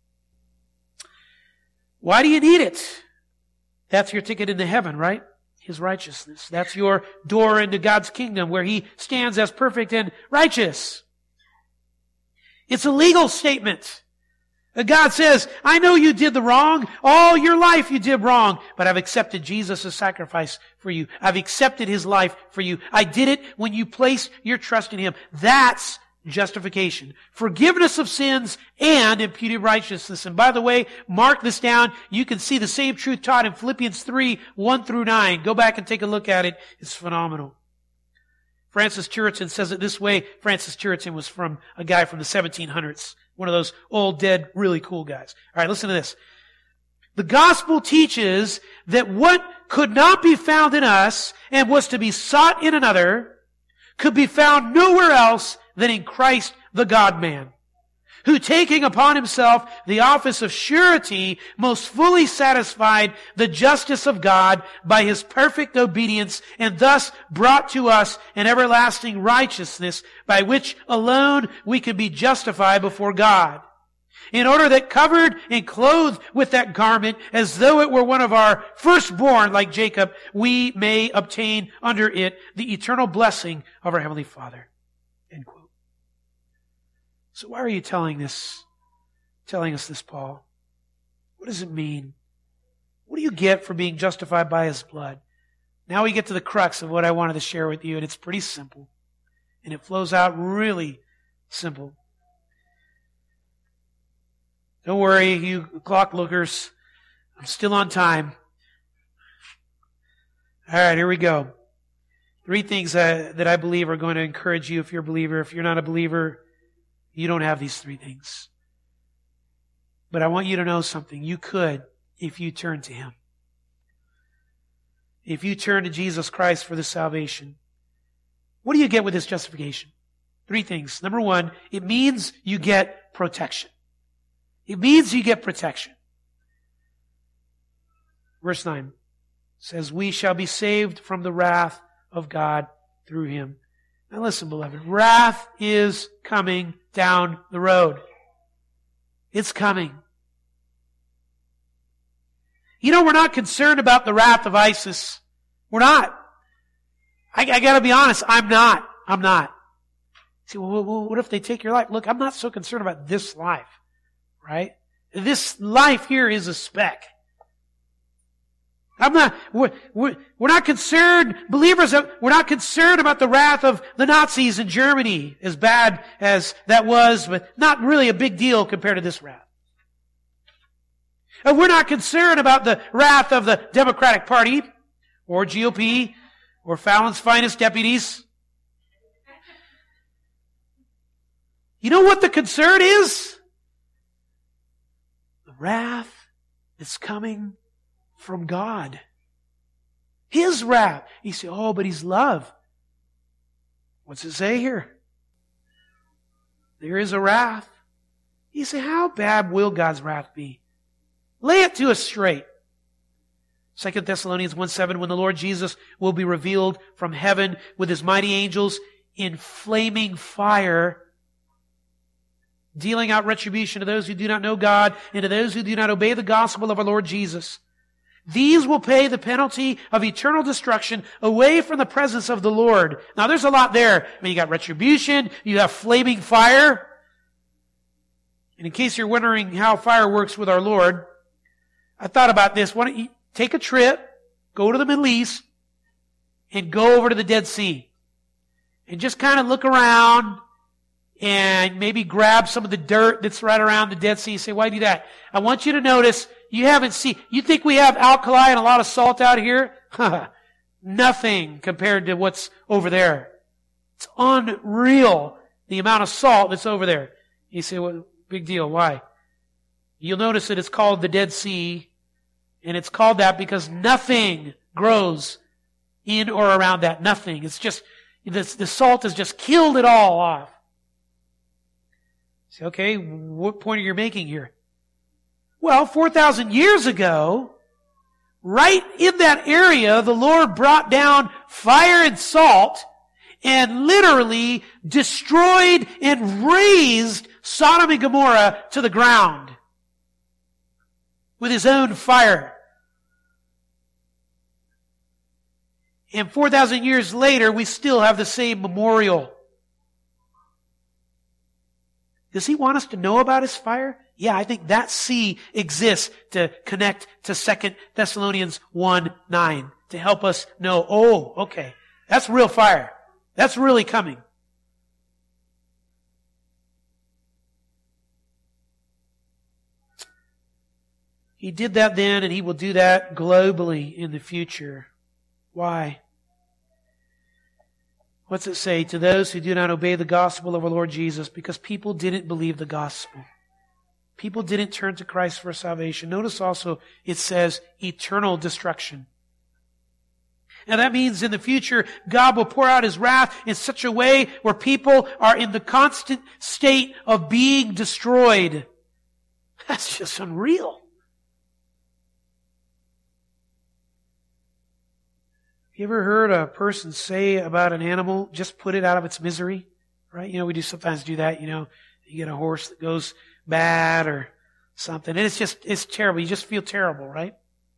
Why do you need it? That's your ticket into heaven, right? His righteousness. That's your door into God's kingdom where He stands as perfect and righteous. It's a legal statement. God says, I know you did the wrong. All your life you did wrong. But I've accepted Jesus' sacrifice for you. I've accepted His life for you. I did it when you placed your trust in Him. That's justification. Forgiveness of sins and imputed righteousness. And by the way, mark this down. You can see the same truth taught in Philippians 3, 1 through 9. Go back and take a look at it. It's phenomenal. Francis Turretin says it this way. Francis Turretin was from a guy from the 1700s. One of those old, dead, really cool guys. All right, listen to this. The gospel teaches that what could not be found in us and was to be sought in another could be found nowhere else than in Christ the God-man, who taking upon Himself the office of surety most fully satisfied the justice of God by His perfect obedience, and thus brought to us an everlasting righteousness by which alone we can be justified before God. in order that covered and clothed with that garment, as though it were one of our firstborn, like Jacob, we may obtain under it the eternal blessing of our Heavenly Father. End quote. So why are you telling us this, Paul? What does it mean? What do you get for being justified by His blood? Now we get to the crux of what I wanted to share with you, and it's pretty simple. And it flows out really simple. Don't worry, you clock lookers. I'm still on time. All right, here we go. 3 things that I believe are going to encourage you if you're a believer. If you're not a believer, you don't have these 3 things. But I want you to know something. You could if you turn to Him. If you turn to Jesus Christ for the salvation. What do you get with this justification? 3 things. Number 1, it means you get protection. It means you get protection. Verse 9 says, we shall be saved from the wrath of God through Him. Now listen, beloved, wrath is coming down the road. It's coming. You know, we're not concerned about the wrath of ISIS. We're not. I gotta be honest, I'm not. See, well, what if they take your life? Look, I'm not so concerned about this life. Right? This life here is a speck. We're not concerned, believers, we're not concerned about the wrath of the Nazis in Germany, as bad as that was, but not really a big deal compared to this wrath. And we're not concerned about the wrath of the Democratic Party, or GOP, or Fallon's finest deputies. You know what the concern is? Wrath is coming from God. His wrath. You say, oh, but He's love. What's it say here? There is a wrath. You say, how bad will God's wrath be? Lay it to us straight. 2 Thessalonians 1:7, when the Lord Jesus will be revealed from heaven with His mighty angels in flaming fire, dealing out retribution to those who do not know God and to those who do not obey the gospel of our Lord Jesus. These will pay the penalty of eternal destruction away from the presence of the Lord. Now there's a lot there. I mean, you got retribution, you have flaming fire. And in case you're wondering how fire works with our Lord, I thought about this. Why don't you take a trip, go to the Middle East, and go over to the Dead Sea. And just kind of look around and maybe grab some of the dirt that's right around the Dead Sea. You say, why do that? I want you to notice, you think we have alkali and a lot of salt out here? Nothing compared to what's over there. It's unreal, the amount of salt that's over there. You say, well, big deal, why? You'll notice that it's called the Dead Sea, and it's called that because nothing grows in or around that. Nothing. It's just, the salt has just killed it all off. Say, okay, what point are you making here? Well, 4,000 years ago, right in that area, the Lord brought down fire and salt and literally destroyed and razed Sodom and Gomorrah to the ground with His own fire. And 4,000 years later, we still have the same memorial. Does He want us to know about His fire? Yeah, I think that sea exists to connect to 2 Thessalonians 1:9 to help us know, oh, okay, that's real fire. That's really coming. He did that then, and He will do that globally in the future. Why? What's it say? To those who do not obey the gospel of our Lord Jesus, because people didn't believe the gospel. People didn't turn to Christ for salvation. Notice also it says eternal destruction. Now that means in the future, God will pour out His wrath in such a way where people are in the constant state of being destroyed. That's just unreal. You ever heard a person say about an animal, just put it out of its misery? Right? You know, we do sometimes do that, you know. You get a horse that goes bad or something. And it's terrible. You just feel terrible, right?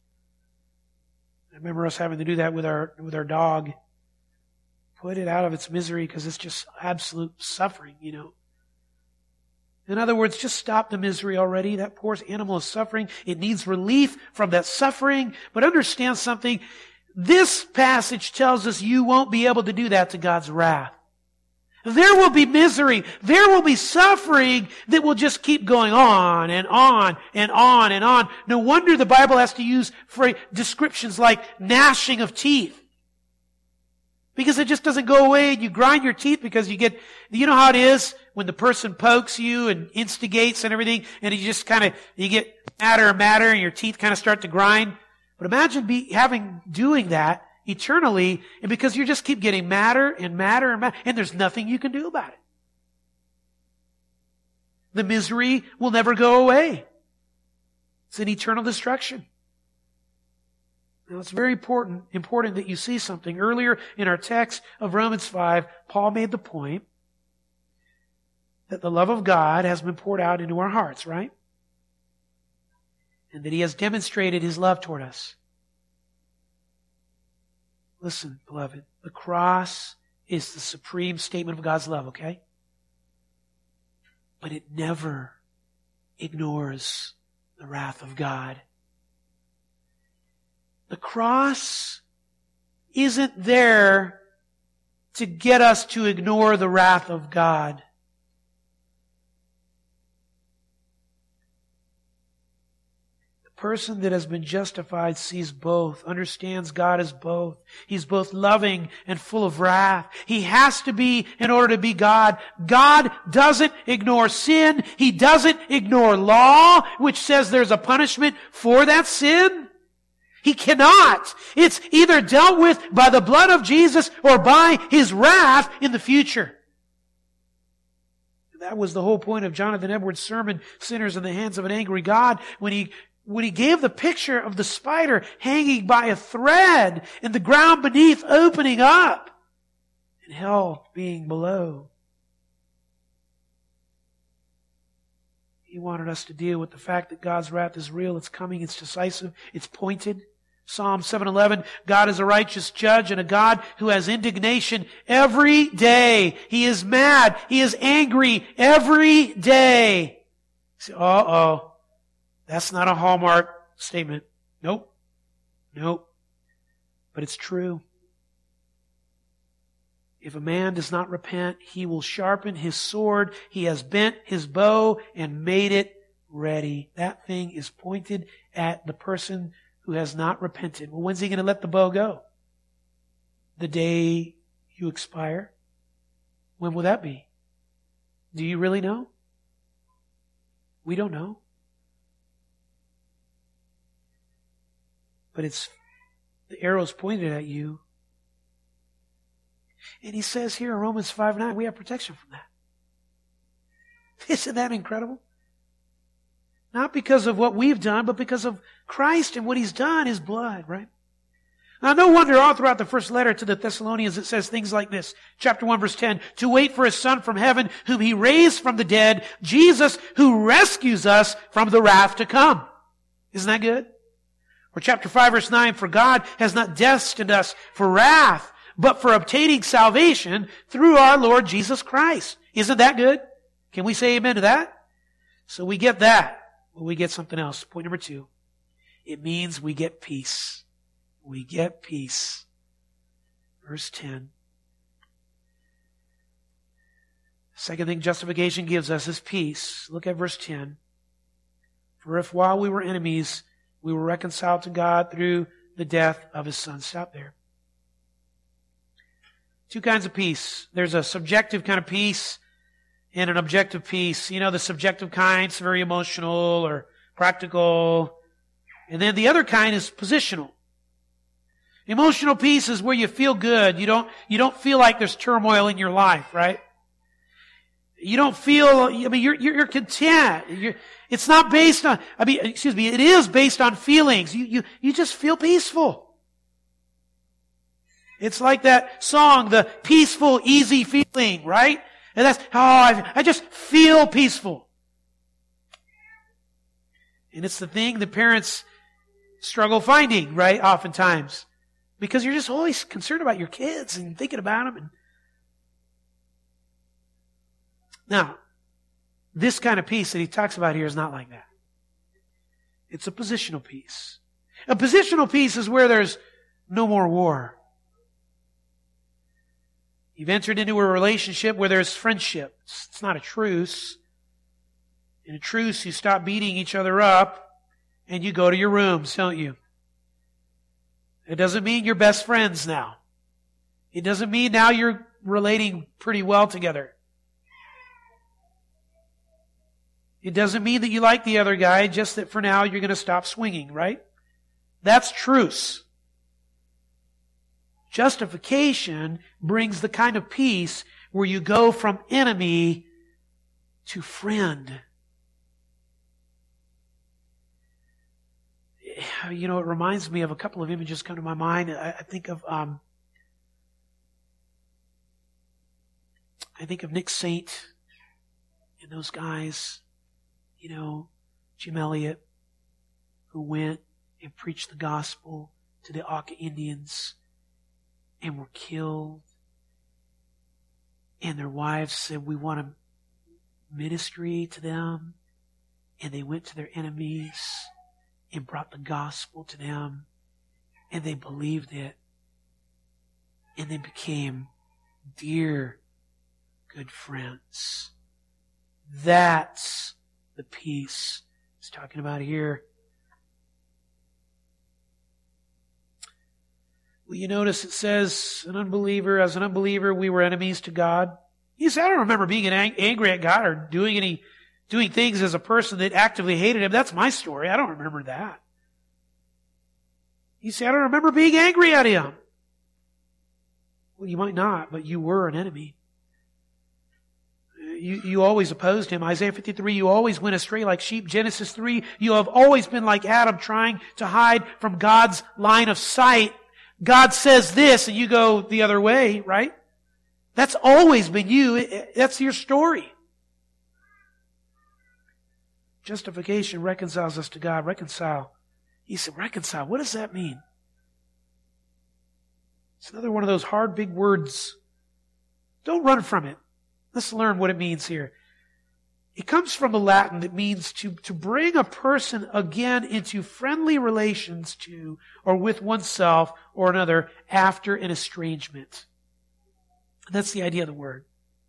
I remember us having to do that with our dog. Put it out of its misery because it's just absolute suffering, you know. In other words, just stop the misery already. That poor animal is suffering. It needs relief from that suffering. But understand something. This passage tells us you won't be able to do that to God's wrath. There will be misery. There will be suffering that will just keep going on and on and on and on. No wonder the Bible has to use descriptions like gnashing of teeth. Because it just doesn't go away, and you grind your teeth because you know how it is when the person pokes you and instigates and everything, and you get madder and madder, and your teeth kind of start to grind. But imagine doing that eternally, and because you just keep getting madder and madder and madder, and there's nothing you can do about it. The misery will never go away. It's an eternal destruction. Now, it's very important that you see something. Earlier in our text of Romans 5, Paul made the point that the love of God has been poured out into our hearts, right? And that He has demonstrated His love toward us. Listen, beloved, the cross is the supreme statement of God's love, okay? But it never ignores the wrath of God. The cross isn't there to get us to ignore the wrath of God. The person that has been justified sees both, understands God as both. He's both loving and full of wrath. He has to be in order to be God. God doesn't ignore sin. He doesn't ignore law, which says there's a punishment for that sin. He cannot. It's either dealt with by the blood of Jesus or by His wrath in the future. That was the whole point of Jonathan Edwards' sermon, Sinners in the Hands of an Angry God, when he gave the picture of the spider hanging by a thread and the ground beneath opening up and hell being below. He wanted us to deal with the fact that God's wrath is real, it's coming, it's decisive, it's pointed. Psalm 7:11, God is a righteous judge and a God who has indignation every day. He is mad. He is angry every day. Say, that's not a Hallmark statement. Nope. But it's true. If a man does not repent, he will sharpen his sword. He has bent his bow and made it ready. That thing is pointed at the person who has not repented. Well, when's he going to let the bow go? The day you expire? When will that be? Do you really know? We don't know. But the arrow's pointed at you. And he says here in Romans 5:9, we have protection from that. Isn't that incredible? Not because of what we've done, but because of Christ and what He's done, His blood, right? Now, no wonder all throughout the first letter to the Thessalonians it says things like this. Chapter 1, verse 10, to wait for His Son from heaven, whom He raised from the dead, Jesus, who rescues us from the wrath to come. Isn't that good? Or chapter 5, verse 9, for God has not destined us for wrath, but for obtaining salvation through our Lord Jesus Christ. Isn't that good? Can we say amen to that? So we get that. Well, we get something else. Point number 2. It means we get peace. We get peace. Verse 10. Second thing justification gives us is peace. Look at verse 10. For if while we were enemies, we were reconciled to God through the death of His Son. Stop there. Two kinds of peace. There's a subjective kind of peace and an objective peace. You know, the subjective kind's very emotional or practical. And then the other kind is positional. Emotional peace is where you feel good. You don't feel like there's turmoil in your life, right? You don't feel, you're content. It's not based on, it is based on feelings. You just feel peaceful. It's like that song, the peaceful, easy feeling, right? And that's, I just feel peaceful. And it's the thing that parents struggle finding, right, oftentimes. Because you're just always concerned about your kids and thinking about them. Now, this kind of peace that he talks about here is not like that. It's a positional peace. A positional peace is where there's no more war. You've entered into a relationship where there's friendship. It's not a truce. In a truce, you stop beating each other up and you go to your rooms, don't you? It doesn't mean you're best friends now. It doesn't mean now you're relating pretty well together. It doesn't mean that you like the other guy, just that for now you're going to stop swinging, right? That's truce. Justification brings the kind of peace where you go from enemy to friend. You know, it reminds me of a couple of images come to my mind. I think of Nick Saint and those guys, you know, Jim Elliot, who went and preached the gospel to the Auca Indians and were killed. And their wives said, we want a ministry to them. And they went to their enemies and brought the gospel to them. And they believed it. And they became dear, good friends. That's the peace he's talking about here. Well, you notice it says, as an unbeliever, we were enemies to God. He said, I don't remember being angry at God or doing things as a person that actively hated Him. That's my story. I don't remember that. He said, I don't remember being angry at Him. Well, you might not, but you were an enemy. You always opposed Him. Isaiah 53, you always went astray like sheep. Genesis 3, you have always been like Adam, trying to hide from God's line of sight. God says this and you go the other way, right? That's always been you. That's your story. Justification reconciles us to God. Reconcile. He said, reconcile. What does that mean? It's another one of those hard, big words. Don't run from it. Let's learn what it means here. It comes from the Latin that means to bring a person again into friendly relations to or with oneself or another after an estrangement. That's the idea of the word.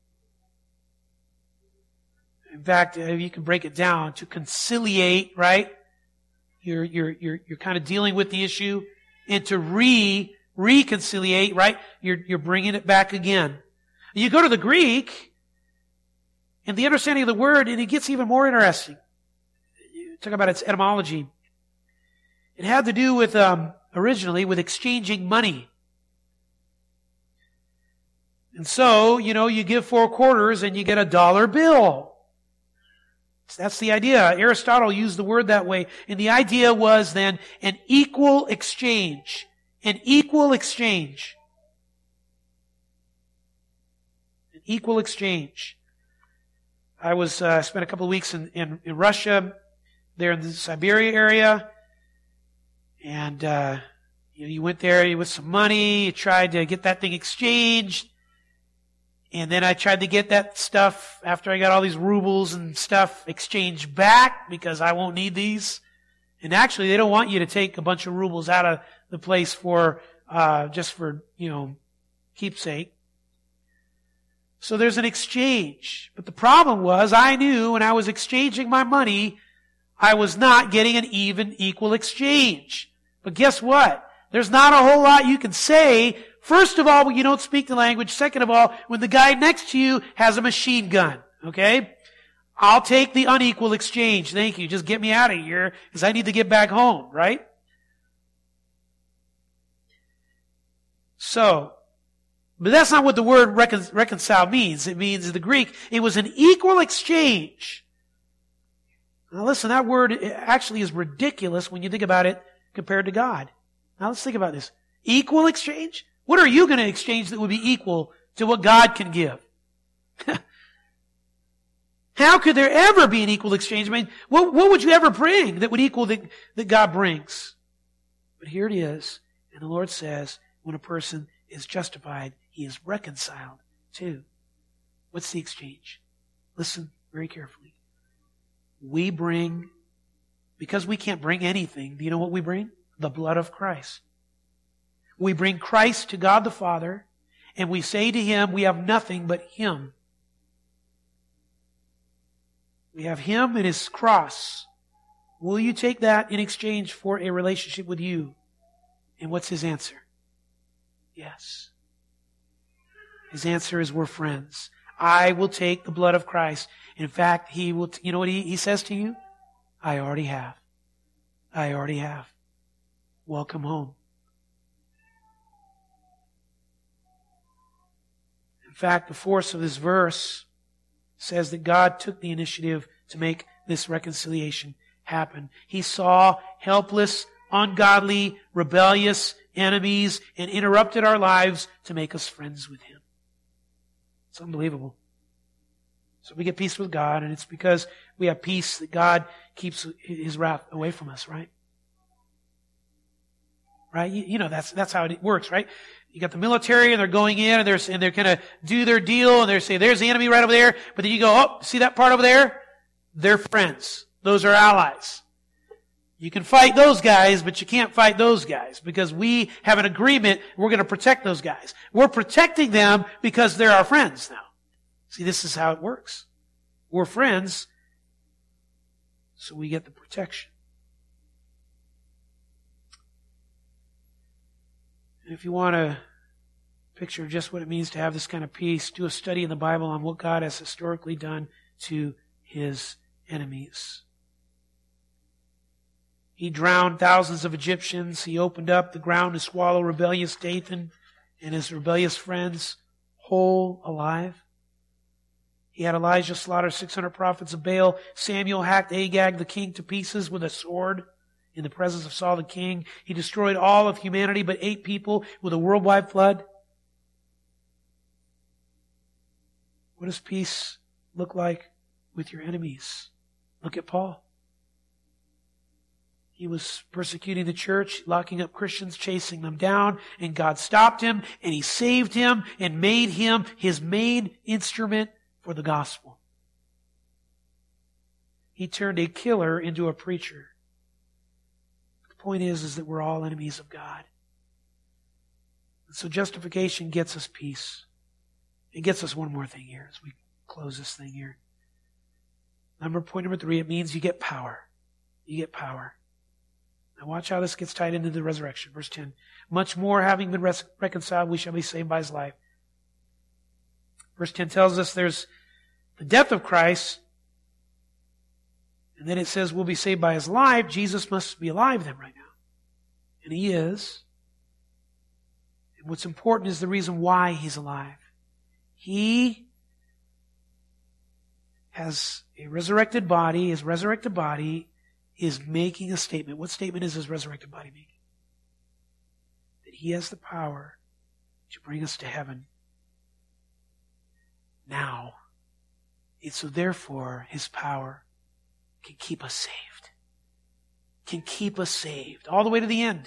In fact, you can break it down to conciliate, right? You're kind of dealing with the issue, and to reconciliate, right? You're bringing it back again. You go to the Greek, and the understanding of the word, and it gets even more interesting. You talk about its etymology. It had to do with, originally, with exchanging money. And so, you give 4 quarters and you get a $1 bill. So that's the idea. Aristotle used the word that way. And the idea was then an equal exchange. An equal exchange. An equal exchange. I spent a couple of weeks in Russia, there in the Siberia area. And, you went there with some money, you tried to get that thing exchanged. And then I tried to get that stuff, after I got all these rubles and stuff, exchanged back because I won't need these. And actually, they don't want you to take a bunch of rubles out of the place just for keepsake. So there's an exchange. But the problem was, I knew when I was exchanging my money, I was not getting an equal exchange. But guess what? There's not a whole lot you can say. First of all, when you don't speak the language. Second of all, when the guy next to you has a machine gun. Okay? I'll take the unequal exchange. Thank you. Just get me out of here because I need to get back home, right? So, but that's not what the word reconcile means. It means in the Greek, it was an equal exchange. Now listen, that word actually is ridiculous when you think about it compared to God. Now let's think about this. Equal exchange? What are you going to exchange that would be equal to what God can give? How could there ever be an equal exchange? I mean, what would you ever bring that would equal that God brings? But here it is. And the Lord says, when a person is justified, he is reconciled too. What's the exchange? Listen very carefully. We bring, because we can't bring anything, do you know what we bring? The blood of Christ. We bring Christ to God the Father, and we say to Him, we have nothing but Him. We have Him and His cross. Will you take that in exchange for a relationship with you? And what's His answer? Yes. His answer is, we're friends. I will take the blood of Christ. In fact, He will, you know what He says to you? I already have. I already have. Welcome home. In fact, the force of this verse says that God took the initiative to make this reconciliation happen. He saw helpless, ungodly, rebellious enemies and interrupted our lives to make us friends with Him. It's unbelievable. So we get peace with God, and it's because we have peace that God keeps His wrath away from us, right? Right? You know, that's how it works, right? You got the military, and they're going in, and they're going to do their deal, and they're saying, there's the enemy right over there. But then you go, oh, see that part over there? They're friends. Those are allies. You can fight those guys, but you can't fight those guys, because we have an agreement, we're going to protect those guys. We're protecting them because they're our friends now. See, this is how it works. We're friends, so we get the protection. And if you want to picture just what it means to have this kind of peace, do a study in the Bible on what God has historically done to His enemies. He drowned thousands of Egyptians. He opened up the ground to swallow rebellious Dathan and his rebellious friends whole alive. He had Elijah slaughter 600 prophets of Baal. Samuel hacked Agag the king to pieces with a sword in the presence of Saul the king. He destroyed all of humanity but 8 people with a worldwide flood. What does peace look like with your enemies? Look at Paul. He was persecuting the church, locking up Christians, chasing them down, and God stopped him, and He saved him, and made him His main instrument for the gospel. He turned a killer into a preacher. The point is that we're all enemies of God. And so justification gets us peace. It gets us one more thing here as we close this thing here. Point number 3, it means you get power. You get power. Now watch how this gets tied into the resurrection. Verse 10. Much more, having been reconciled, we shall be saved by His life. Verse 10 tells us there's the death of Christ, and then it says we'll be saved by His life. Jesus must be alive then right now. And He is. And what's important is the reason why He's alive. He has a resurrected body. His resurrected body is making a statement. What statement is His resurrected body making? That He has the power to bring us to heaven now. And so therefore, His power can keep us saved. Can keep us saved all the way to the end.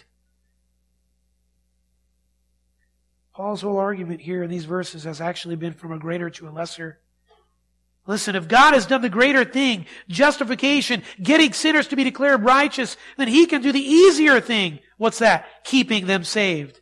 Paul's whole argument here in these verses has actually been from a greater to a lesser. Listen, if God has done the greater thing, justification, getting sinners to be declared righteous, then He can do the easier thing. What's that? Keeping them saved.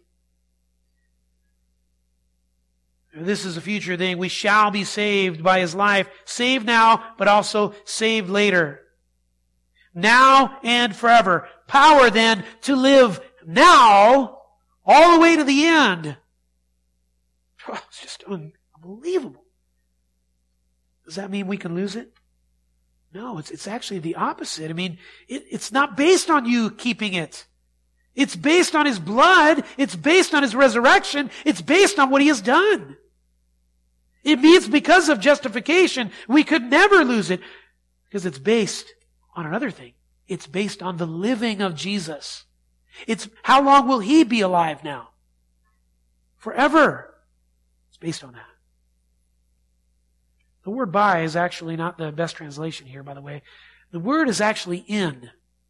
This is a future thing. We shall be saved by His life. Saved now, but also saved later. Now and forever. Power then to live now all the way to the end. Oh, it's just unbelievable. Does that mean we can lose it? No, it's actually the opposite. I mean, it's not based on you keeping it. It's based on His blood. It's based on His resurrection. It's based on what He has done. It means because of justification, we could never lose it because it's based on another thing. It's based on the living of Jesus. It's how long will He be alive now? Forever. It's based on that. The word by is actually not the best translation here, by the way. The word is actually in.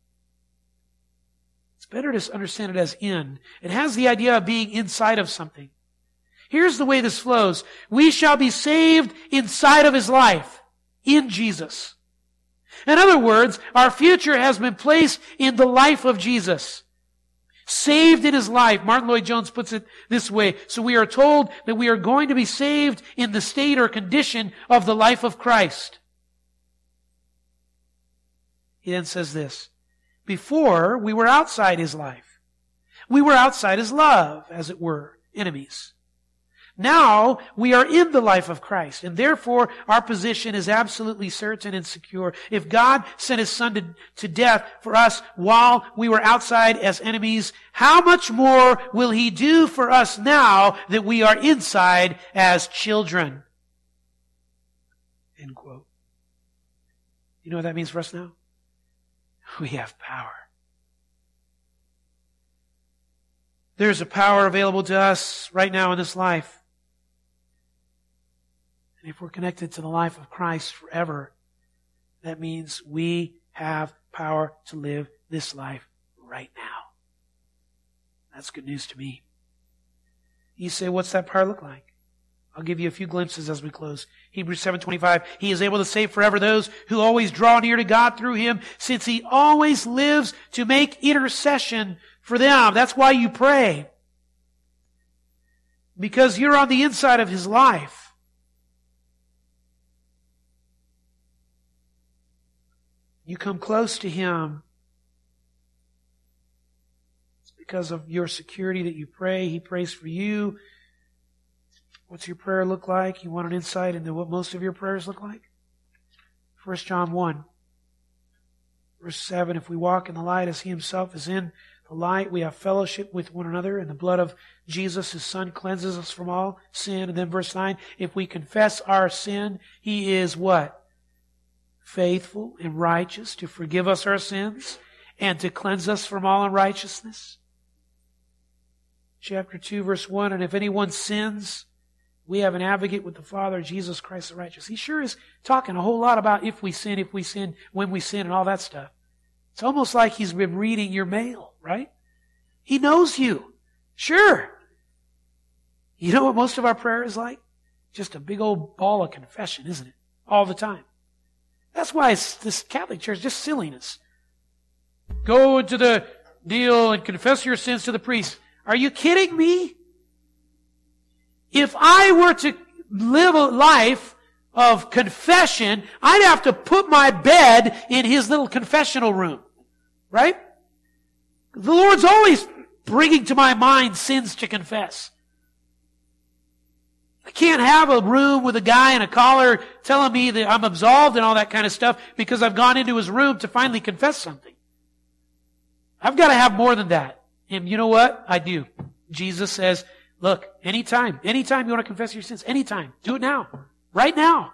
It's better to understand it as in. It has the idea of being inside of something. Here's the way this flows. We shall be saved inside of His life, in Jesus. In other words, our future has been placed in the life of Jesus. Saved in His life. Martin Lloyd-Jones puts it this way. So we are told that we are going to be saved in the state or condition of the life of Christ. He then says this. Before, we were outside His life. We were outside His love, as it were, enemies. Now, we are in the life of Christ, and therefore our position is absolutely certain and secure. If God sent His Son to death for us while we were outside as enemies, how much more will He do for us now that we are inside as children? End quote. You know what that means for us now? We have power. There's a power available to us right now in this life. And if we're connected to the life of Christ forever, that means we have power to live this life right now. That's good news to me. You say, what's that power look like? I'll give you a few glimpses as we close. Hebrews 7:25, He is able to save forever those who always draw near to God through Him, since He always lives to make intercession for them. That's why you pray. Because you're on the inside of His life. You come close to Him. It's because of your security that you pray. He prays for you. What's your prayer look like? You want an insight into what most of your prayers look like? 1 John 1, verse 7, if we walk in the light as He Himself is in the light, we have fellowship with one another, and the blood of Jesus, His Son, cleanses us from all sin. And then verse 9, if we confess our sin, He is what? Faithful and righteous to forgive us our sins and to cleanse us from all unrighteousness. Chapter 2, verse 1, and if anyone sins, we have an advocate with the Father, Jesus Christ the righteous. He sure is talking a whole lot about if we sin, when we sin, and all that stuff. It's almost like He's been reading your mail, right? He knows you. Sure. You know what most of our prayer is like? Just a big old ball of confession, isn't it? All the time. That's why this Catholic Church is just silliness. Go into the deal and confess your sins to the priest. Are you kidding me? If I were to live a life of confession, I'd have to put my bed in his little confessional room. Right? The Lord's always bringing to my mind sins to confess. I can't have a room with a guy in a collar telling me that I'm absolved and all that kind of stuff because I've gone into his room to finally confess something. I've got to have more than that. And you know what? I do. Jesus says, look, anytime you want to confess your sins, anytime, do it now. Right now.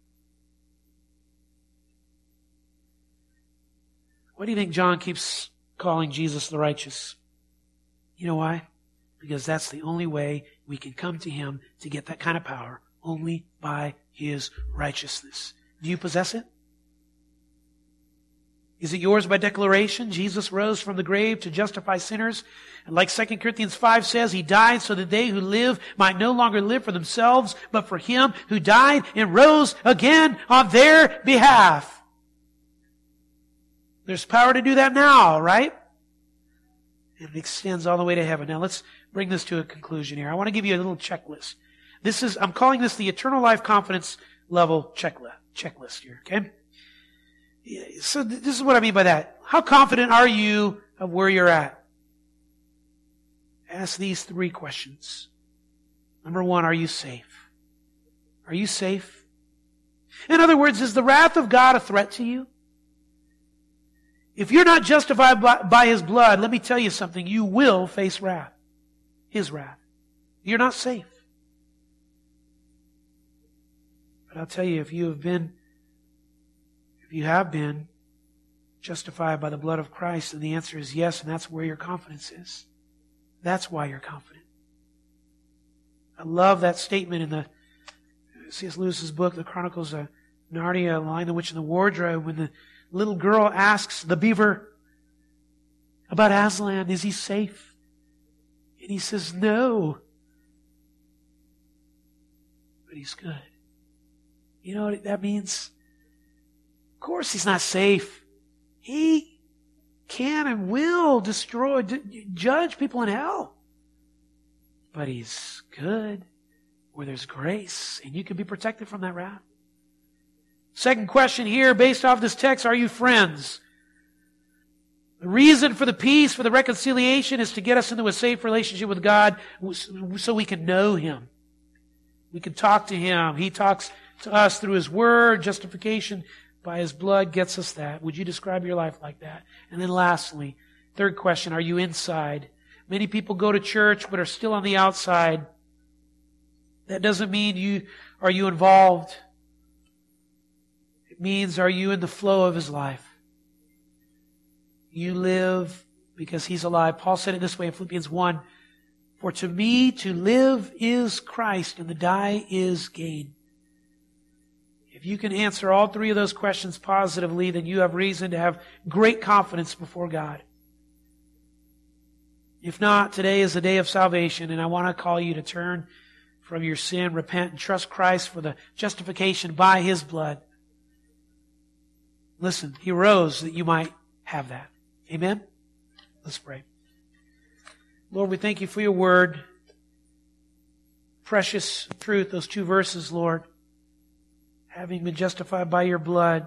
Why do you think John keeps calling Jesus the righteous? You know why? Because that's the only way we can come to Him to get that kind of power, only by His righteousness. Do you possess it? Is it yours by declaration? Jesus rose from the grave to justify sinners. And like 2 Corinthians 5 says, He died so that they who live might no longer live for themselves, but for Him who died and rose again on their behalf. There's power to do that now, right? And it extends all the way to heaven. Now let's bring this to a conclusion here. I want to give you a little checklist. I'm calling this the eternal life confidence level checklist here, okay? So this is what I mean by that. How confident are you of where you're at? Ask these 3 questions. Number 1, are you safe? Are you safe? In other words, is the wrath of God a threat to you? If you're not justified by His blood, let me tell you something. You will face wrath. His wrath. You're not safe. But I'll tell you, if you have been justified by the blood of Christ, then the answer is yes, and that's where your confidence is. That's why you're confident. I love that statement in the C.S. Lewis's book, The Chronicles of Narnia, Lion, the Witch, and the Wardrobe, when the little girl asks the beaver about Aslan, is he safe? And he says, no. But he's good. You know what that means? Of course he's not safe. He can and will destroy, judge people in hell. But he's good where there's grace, and you can be protected from that wrath. Second question here, based off this text, are you friends? The reason for the peace, for the reconciliation, is to get us into a safe relationship with God so we can know Him. We can talk to Him. He talks to us through His Word. Justification by His blood gets us that. Would you describe your life like that? And then lastly, third question, are you inside? Many people go to church but are still on the outside. That doesn't mean are you involved. It means, are you in the flow of His life? You live because He's alive. Paul said it this way in Philippians 1, for to me to live is Christ and to die is gain. If you can answer all three of those questions positively, then you have reason to have great confidence before God. If not, today is the day of salvation, and I want to call you to turn from your sin, repent, and trust Christ for the justification by His blood. Listen, He rose that you might have that. Amen? Let's pray. Lord, we thank You for Your Word. Precious truth, those two verses, Lord. Having been justified by Your blood,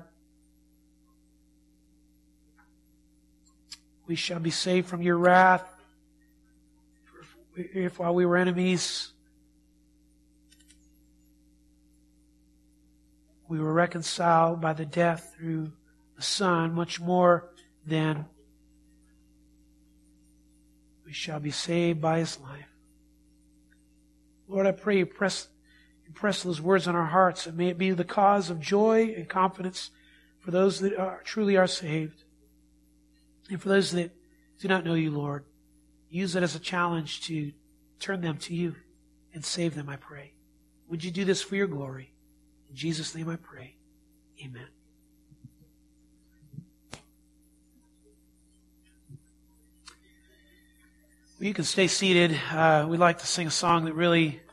we shall be saved from Your wrath. If while we were enemies, we were reconciled by the death through the Son, much more than we shall be saved by His life. Lord, I pray You impress those words on our hearts, and may it be the cause of joy and confidence for those that truly are saved. And for those that do not know You, Lord, use it as a challenge to turn them to You and save them, I pray. Would You do this for Your glory? In Jesus' name I pray. Amen. Well, you can stay seated. We'd like to sing a song that really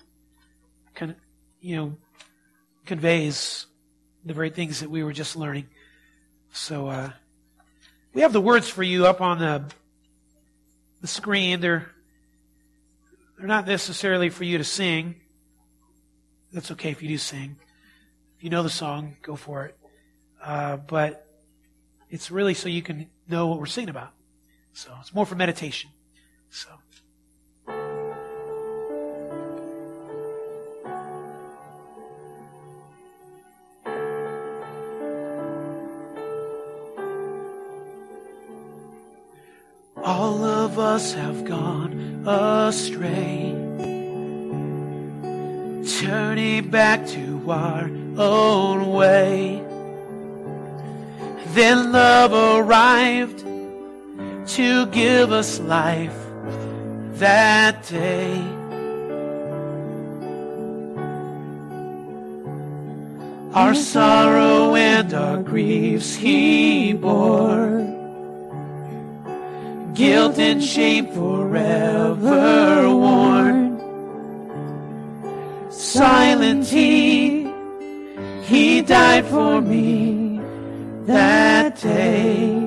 conveys the very things that we were just learning. So we have the words for you up on the screen. They're not necessarily for you to sing. That's okay if you do sing. If you know the song, go for it. But it's really so you can know what we're singing about. So it's more for meditation. So. All of us have gone astray, turning back to our own way. Then love arrived to give us life that day. Our sorrow and our griefs He bore, guilt and shame forever worn. Silent He died for me that day.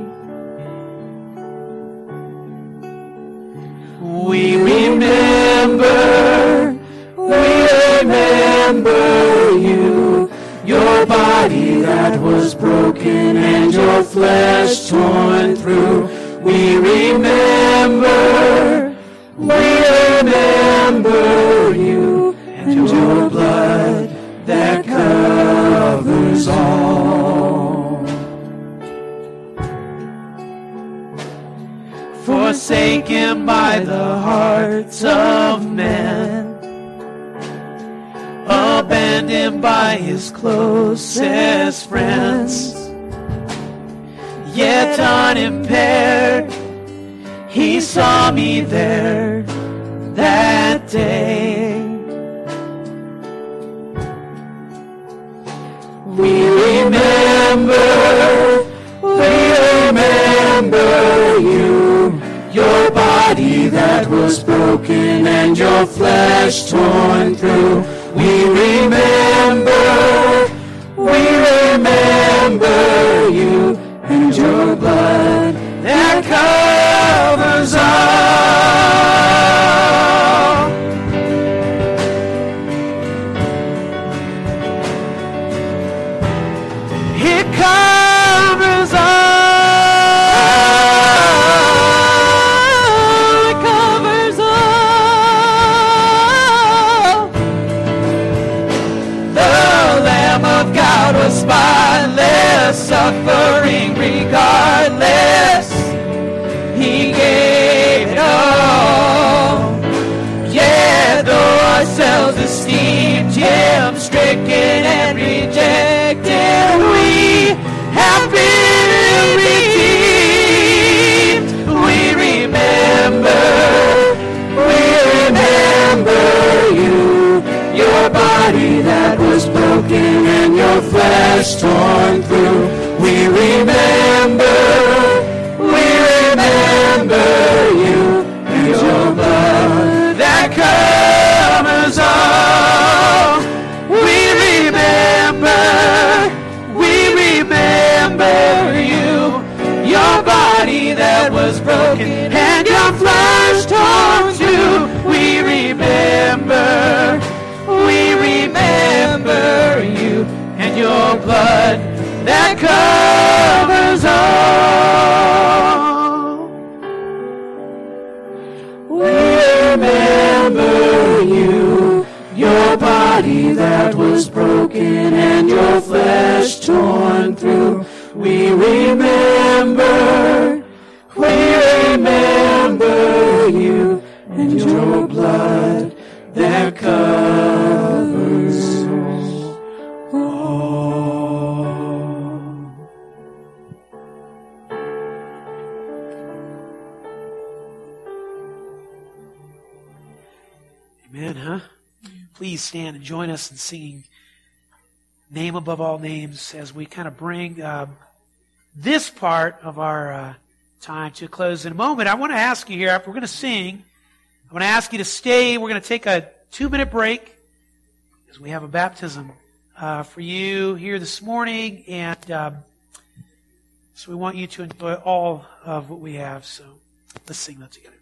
We remember You, your body that was broken and your flesh torn through. We remember You and your blood that covers all. Forsaken by the hearts of men, abandoned by His closest friends, yet unimpaired, He saw me there that day. flesh torn through. We remember you and your blood that covers all. It covers all. It covers all. The Lamb of God was spotless, suffering regardless. He gave it all. Yeah, though ourselves esteemed him stricken and rejected, we have been redeemed. We remember you, your body that was broken and your flesh torn through. We remember you and your blood that covers all. We remember you, your body that was broken and your flesh torn through. We remember you and your blood that covers all. We remember you, your body that was broken and your flesh torn through. We remember you and your blood that covers all. Amen, huh? Please stand and join us in singing Name Above All Names as we kind of bring this part of our time to a close. In a moment, I want to ask you here, after we're going to sing, I want to ask you to stay. We're going to take a 2-minute break as we have a baptism for you here this morning. And so we want you to enjoy all of what we have. So let's sing that together.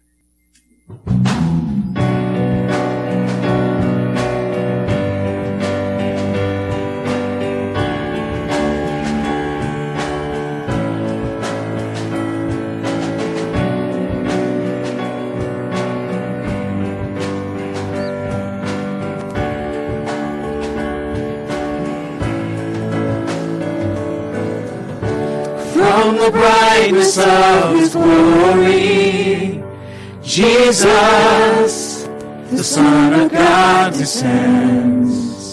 From the brightness of His glory, Jesus, the Son of God, descends,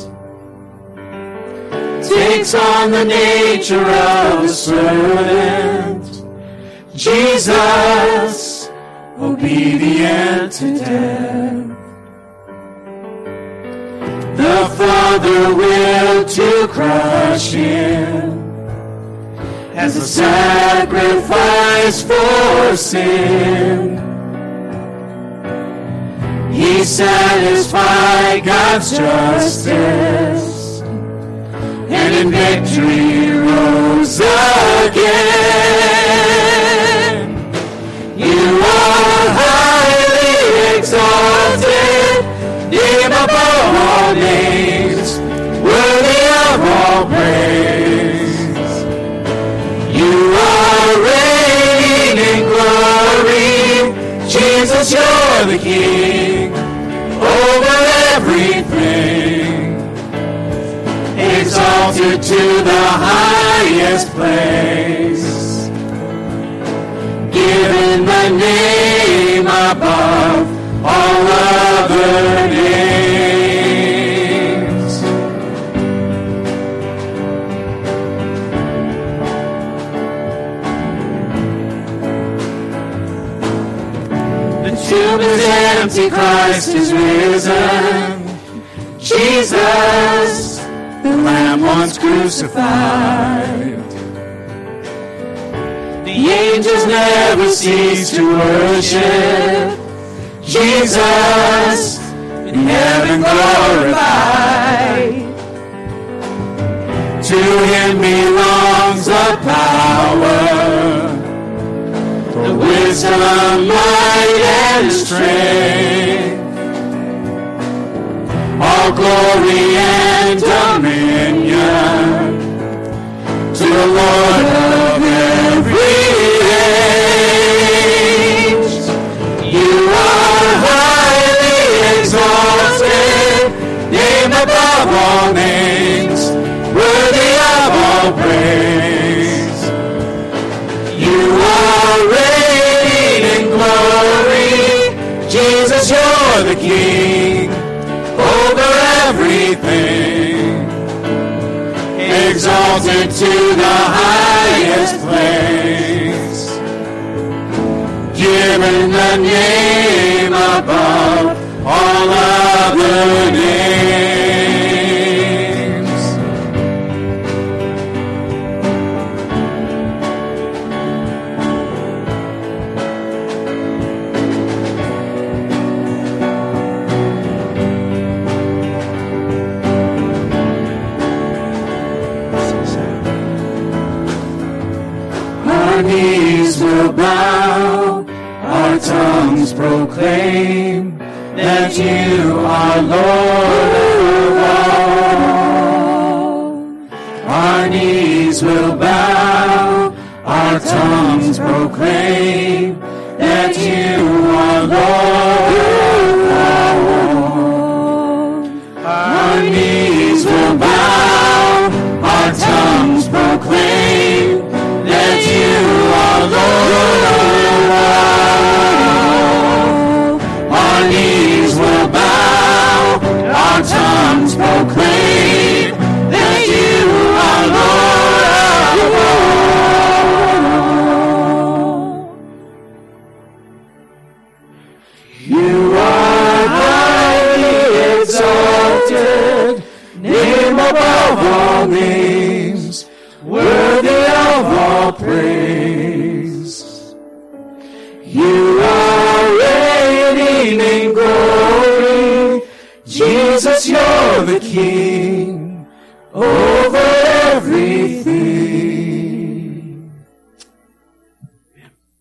takes on the nature of a servant. Jesus, obedient to death. The Father willed to crush Him as a sacrifice for sin. He satisfied God's justice, and in victory rose again. You are highly exalted, name above all names, worthy of all praise. You are reigning in glory, Jesus, you're the King, over everything, exalted to the highest place, given the name above all other names. The tomb is empty, Christ is risen. Jesus, the Lamb once crucified. The angels never cease to worship Jesus, in heaven glorified. To him belongs the power, the wisdom, might, and strength, all glory and dominion to the Lord of every age. You are highly exalted, name above all names, worthy of all praise. You are reigning in glory, Jesus, you're the King over everything, exalted to the highest place, given the name above all other names. Our knees will bow, our tongues proclaim that you are Lord of all. Our knees will bow, our tongues proclaim that you are Lord of all. Our knees will bow, our tongues proclaim that you are Lord of all. Our knees will bow, our tongues proclaim that you are Lord of all. You are highly exalted, name above all names, worthy of all praise. You are reigning in glory, Jesus, you're the King over everything.